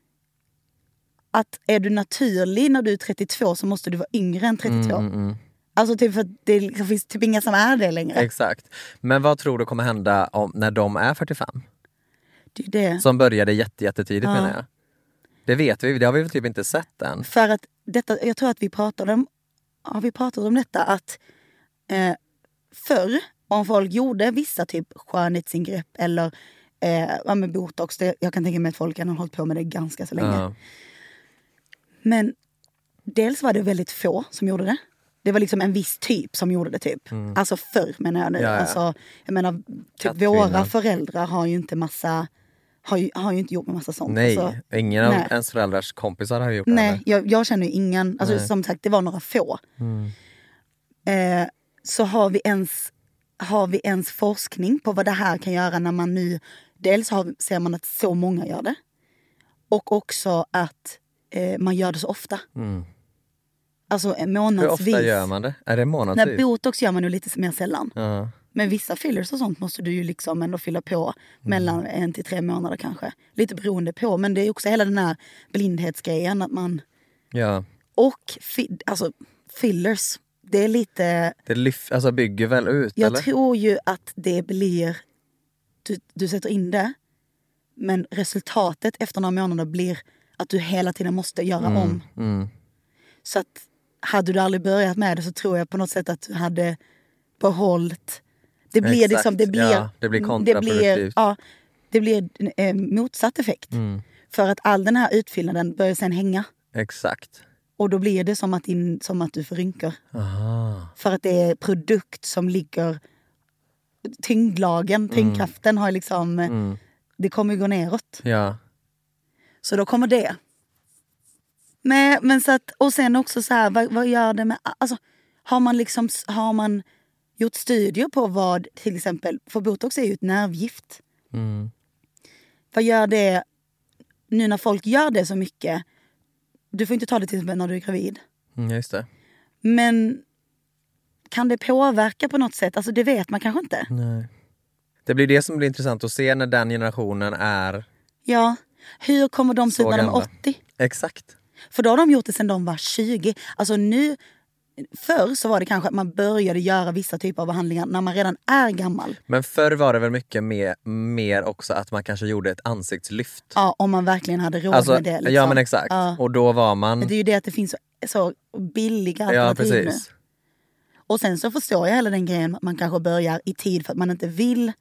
att är du naturlig när du är 32 så måste du vara yngre än 32. Alltså typ för att det finns typ inga som är det längre. Exakt. Men vad tror du kommer hända när de är 45? Det är det. Som började jättetidigt menar jag. Det vet vi, det har vi typ inte sett än. För att detta, jag tror att vi pratade om detta att förr om folk gjorde vissa typ skönhetsingrepp eller med botox, jag kan tänka mig att folk har hållit på med det ganska så länge. Ja. Men dels var det väldigt få som gjorde det. Det var liksom en viss typ som gjorde det typ. Alltså förr menar jag nu. Ja. Alltså, jag menar, typ våra föräldrar har ju inte massa... Har ju inte gjort massa sånt. Nej, alltså, ingen av ens föräldrars kompisar har gjort det. Nej, jag känner ju ingen. Alltså, som sagt, det var några få. Så har vi ens forskning på vad det här kan göra när man nu... Dels ser man att så många gör det. Och också att man gör det så ofta. Alltså månadsvis. Hur ofta gör man det? Är det månadsvis? När botox gör man ju lite mer sällan. Ja. Men vissa fillers och sånt måste du ju liksom ändå fylla på mellan 1 till 3 månader kanske. Lite beroende på. Men det är också hela den här blindhetsgrejen att man... Ja. Och alltså fillers, det är lite... Det alltså bygger väl ut, jag eller? tror ju att det blir... Du sätter in det. Men resultatet efter några månader blir att du hela tiden måste göra om. Så att hade du aldrig börjat med det så tror jag på något sätt att du hade behållit... Det blir liksom, det blir kontraproduktivt. Det blir motsatt effekt. För att all den här utfyllnaden börjar sen hänga. Exakt. Och då blir det som att du får rynkor. För att det är produkt som ligger... tyngdkraften har liksom... Det kommer ju gå neråt. Ja. Så då kommer det. Men så att, och sen också så här, vad gör det med... Alltså, har man gjort studier på vad till exempel... För botox är ju ett nervgift. Vad gör det nu när folk gör det så mycket? Du får inte ta det till exempel när du är gravid. Just det. Men kan det påverka på något sätt? Alltså det vet man kanske inte. Nej. Det blir det som blir intressant att se när den generationen är... Ja. Hur kommer de se ut när de är 80? Exakt. För då har de gjort det sedan de var 20. Alltså nu... Förr så var det kanske att man började göra vissa typer av behandlingar när man redan är gammal. Men förr var det väl mycket mer också att man kanske gjorde ett ansiktslyft. Ja, om man verkligen hade råd med det. Liksom. Ja, men exakt. Ja. Och då var man... Men det är ju det att det finns så billiga alternativ nu. Och sen så förstår jag hela den grejen att man kanske börjar i tid för att man inte vill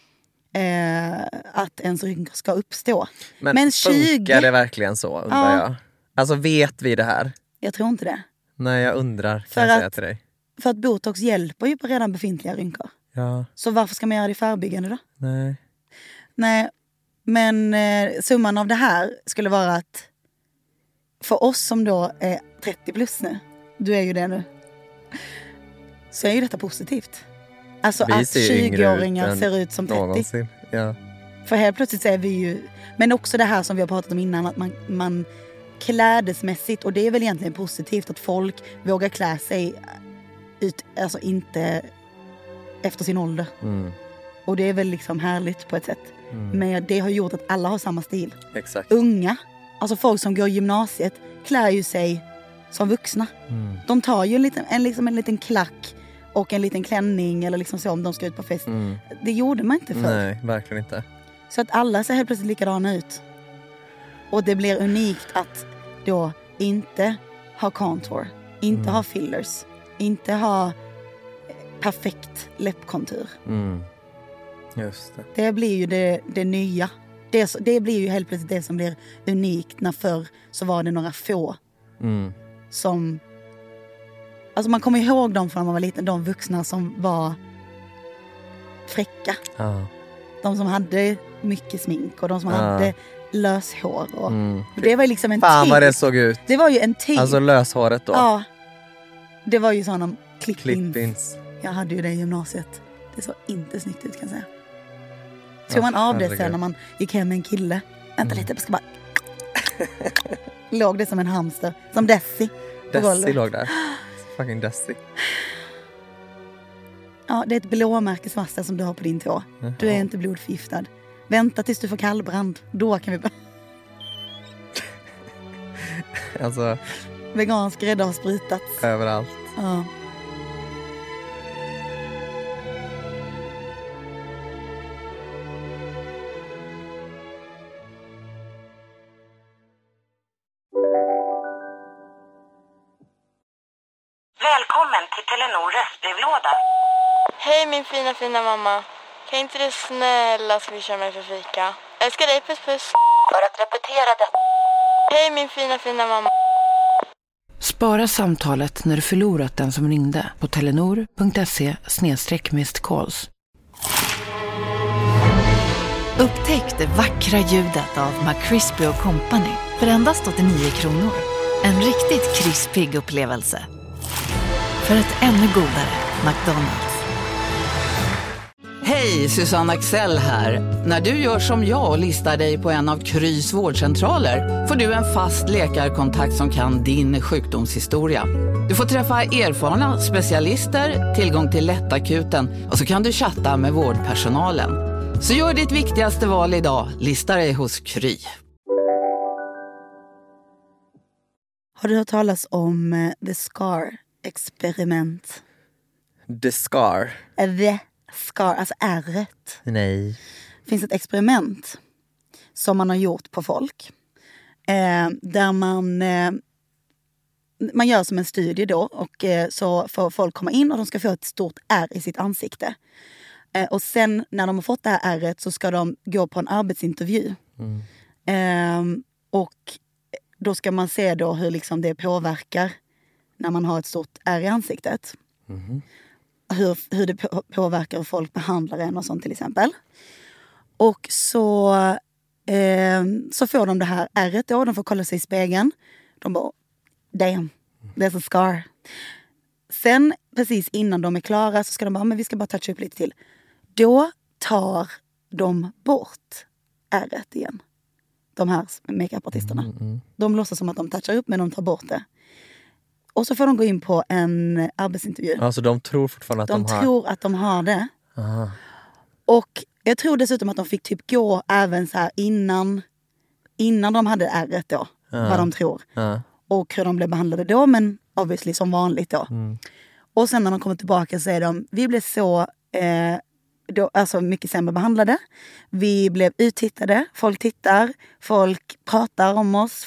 att ens rynkor ska uppstå. Men 20... funkar det verkligen så, undrar jag? Alltså vet vi det här? Jag tror inte det. Nej, jag undrar, kan jag säga till dig. För att botox hjälper ju på redan befintliga rynkor. Ja. Så varför ska man göra det förebyggande då? Nej, men summan av det här skulle vara att för oss som då är 30 plus nu, du är ju det nu, så är ju detta positivt. Alltså vi att 20-åringar ser ut som 30. Någonsin. Ja. För helt plötsligt så är vi ju... Men också det här som vi har pratat om innan, att man klädesmässigt, och det är väl egentligen positivt att folk vågar klä sig ut, alltså inte efter sin ålder. Och det är väl liksom härligt på ett sätt. Men det har gjort att alla har samma stil. Exakt. Unga, alltså folk som går i gymnasiet klär ju sig som vuxna. De tar ju en liten klack och en liten klänning eller liksom så om de ska ut på fest. Det gjorde man inte förr. Nej, verkligen inte. Så att alla ser helt plötsligt likadana ut. Och det blir unikt att då inte ha contour, inte ha fillers, inte ha perfekt läppkontur. Just det. Det blir ju det nya. Det blir ju helt plötsligt det som blir unikt. När förr så var det några få som... Alltså man kommer ihåg dem från när man var liten. De vuxna som var fräcka. De som hade mycket smink och de som hade löshår. Och det var liksom en Fan tid. vad det såg ut. Det var ju en tid. Alltså löshåret då. Ja. Det var ju sådana klippins. Klippins. Jag hade ju det i gymnasiet. Det såg inte snyggt ut kan jag säga. Tog man av det sen när man gick hem med en kille. Vänta lite, jag ska bara... Låg det som en hamster. Som Desi. Desi låg där. Fucking Desi. Ja, det är ett blåmärkesmaster som du har på din tå. Du är inte blodförgiftad. Vänta tills du får kallbrand. Då kan vi börja. Alltså... Vegansk grädde har sprutats. Överallt. Ja. Välkommen till Telenor röstbrevlåda. Hej min fina mamma. Kan inte du snälla swisha mig för fika? Älskar dig, puss puss. För att repetera detta. Hej min fina mamma. Spara samtalet när du förlorat den som ringde på telenor.se/missed-calls. Upptäck det vackra ljudet av McCrispy & Company för endast 89 kronor. En riktigt krispig upplevelse. För ett ännu godare McDonald's. Hej, Susanne Axel här. När du gör som jag och listar dig på en av Krys vårdcentraler får du en fast läkarkontakt som kan din sjukdomshistoria. Du får träffa erfarna specialister, tillgång till lättakuten och så kan du chatta med vårdpersonalen. Så gör ditt viktigaste val idag, lista dig hos Kry. Har du hört talas om The Scar-experiment? The Scar? The Scar, alltså ärret. Nej. Det finns ett experiment som man har gjort på folk. Där man gör som en studie då. Och så får folk komma in och de ska få ett stort ärr i sitt ansikte. Och sen när de har fått det här ärret så ska de gå på en arbetsintervju. Och då ska man se då hur liksom det påverkar när man har ett stort ärr i ansiktet. Hur det påverkar hur folk behandlar en och sånt till exempel. Och så får de det här ärret då. De får kolla sig i spegeln. De bara, damn, there's a scar. Sen precis innan de är klara så ska de bara, men vi ska bara toucha upp lite till. Då tar de bort ärret igen. De här makeupartisterna. De låtsas som att de touchar upp men de tar bort det. Och så får de gå in på en arbetsintervju. Alltså de tror fortfarande att de tror att de har det. Aha. Och jag tror dessutom att de fick typ gå även så här innan de hade ärret då. Vad de tror. Och hur de blev behandlade då, men obviously som vanligt då. Och sen när de kommer tillbaka så säger de, vi blev så alltså mycket sämre behandlade. Vi blev uttittade. Folk tittar. Folk pratar om oss.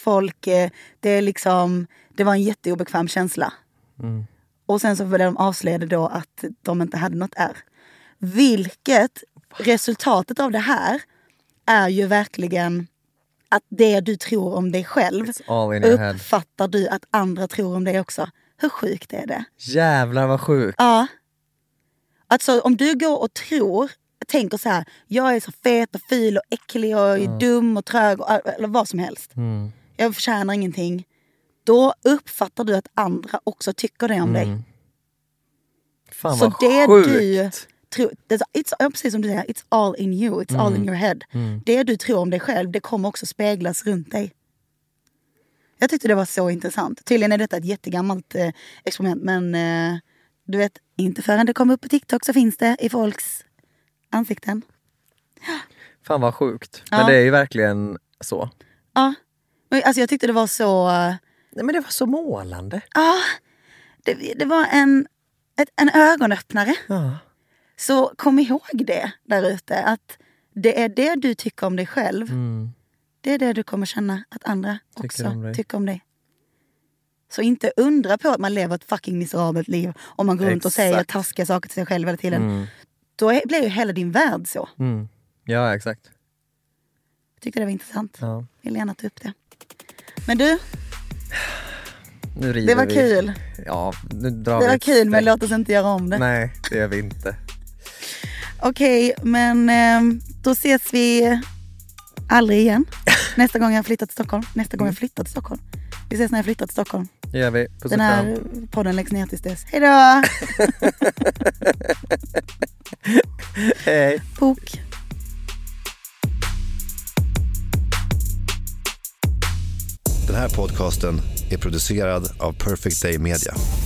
Det var en jätteobekväm känsla. Och sen så blev de avslöjade då att de inte hade något ärr. Vilket resultatet av det här är ju verkligen att det du tror om dig själv uppfattar du att andra tror om dig också. Hur sjukt är det? Jävlar vad sjukt. Ja. Alltså om du går och tänker så här, jag är så fet och ful och äcklig och är dum och trög eller vad som helst. Jag förtjänar ingenting. Då uppfattar du att andra också tycker det om dig. Fan så vad det sjukt. Du tror, precis som du säger, it's all in you, it's all in your head. Det du tror om dig själv, det kommer också speglas runt dig. Jag tyckte det var så intressant. Tydligen är detta ett jättegammalt experiment, men du vet, inte förrän det kom upp på TikTok så finns det i folks ansikten. Fan vad sjukt. Men det är ju verkligen så. Ja, alltså jag tyckte det var så... Nej, men det var så målande. Ja, det var en ögonöppnare. Ja. Så kom ihåg det där ute. Att det är det du tycker om dig själv. Det är det du kommer känna att andra också tycker om dig. Så inte undra på att man lever ett fucking miserabelt liv om man går runt och säger taskiga saker till sig själv hela tiden. Då blir ju hela din värld så. Ja, exakt. Jag tyckte det var intressant. Ja. Jag vill gärna ta upp det. Men du, nu det var kul. Ja, nu drar det vi var kul, men låt oss inte göra om det. Nej, det gör vi inte. Okej, men då ses vi aldrig igen. Nästa gång jag flyttat till Stockholm. Vi ses när jag flyttat till Stockholm. Det gör vi. Den här podden läggs ner tills dess. Hej då! Hej. Pok. Den här podcasten är producerad av Perfect Day Media.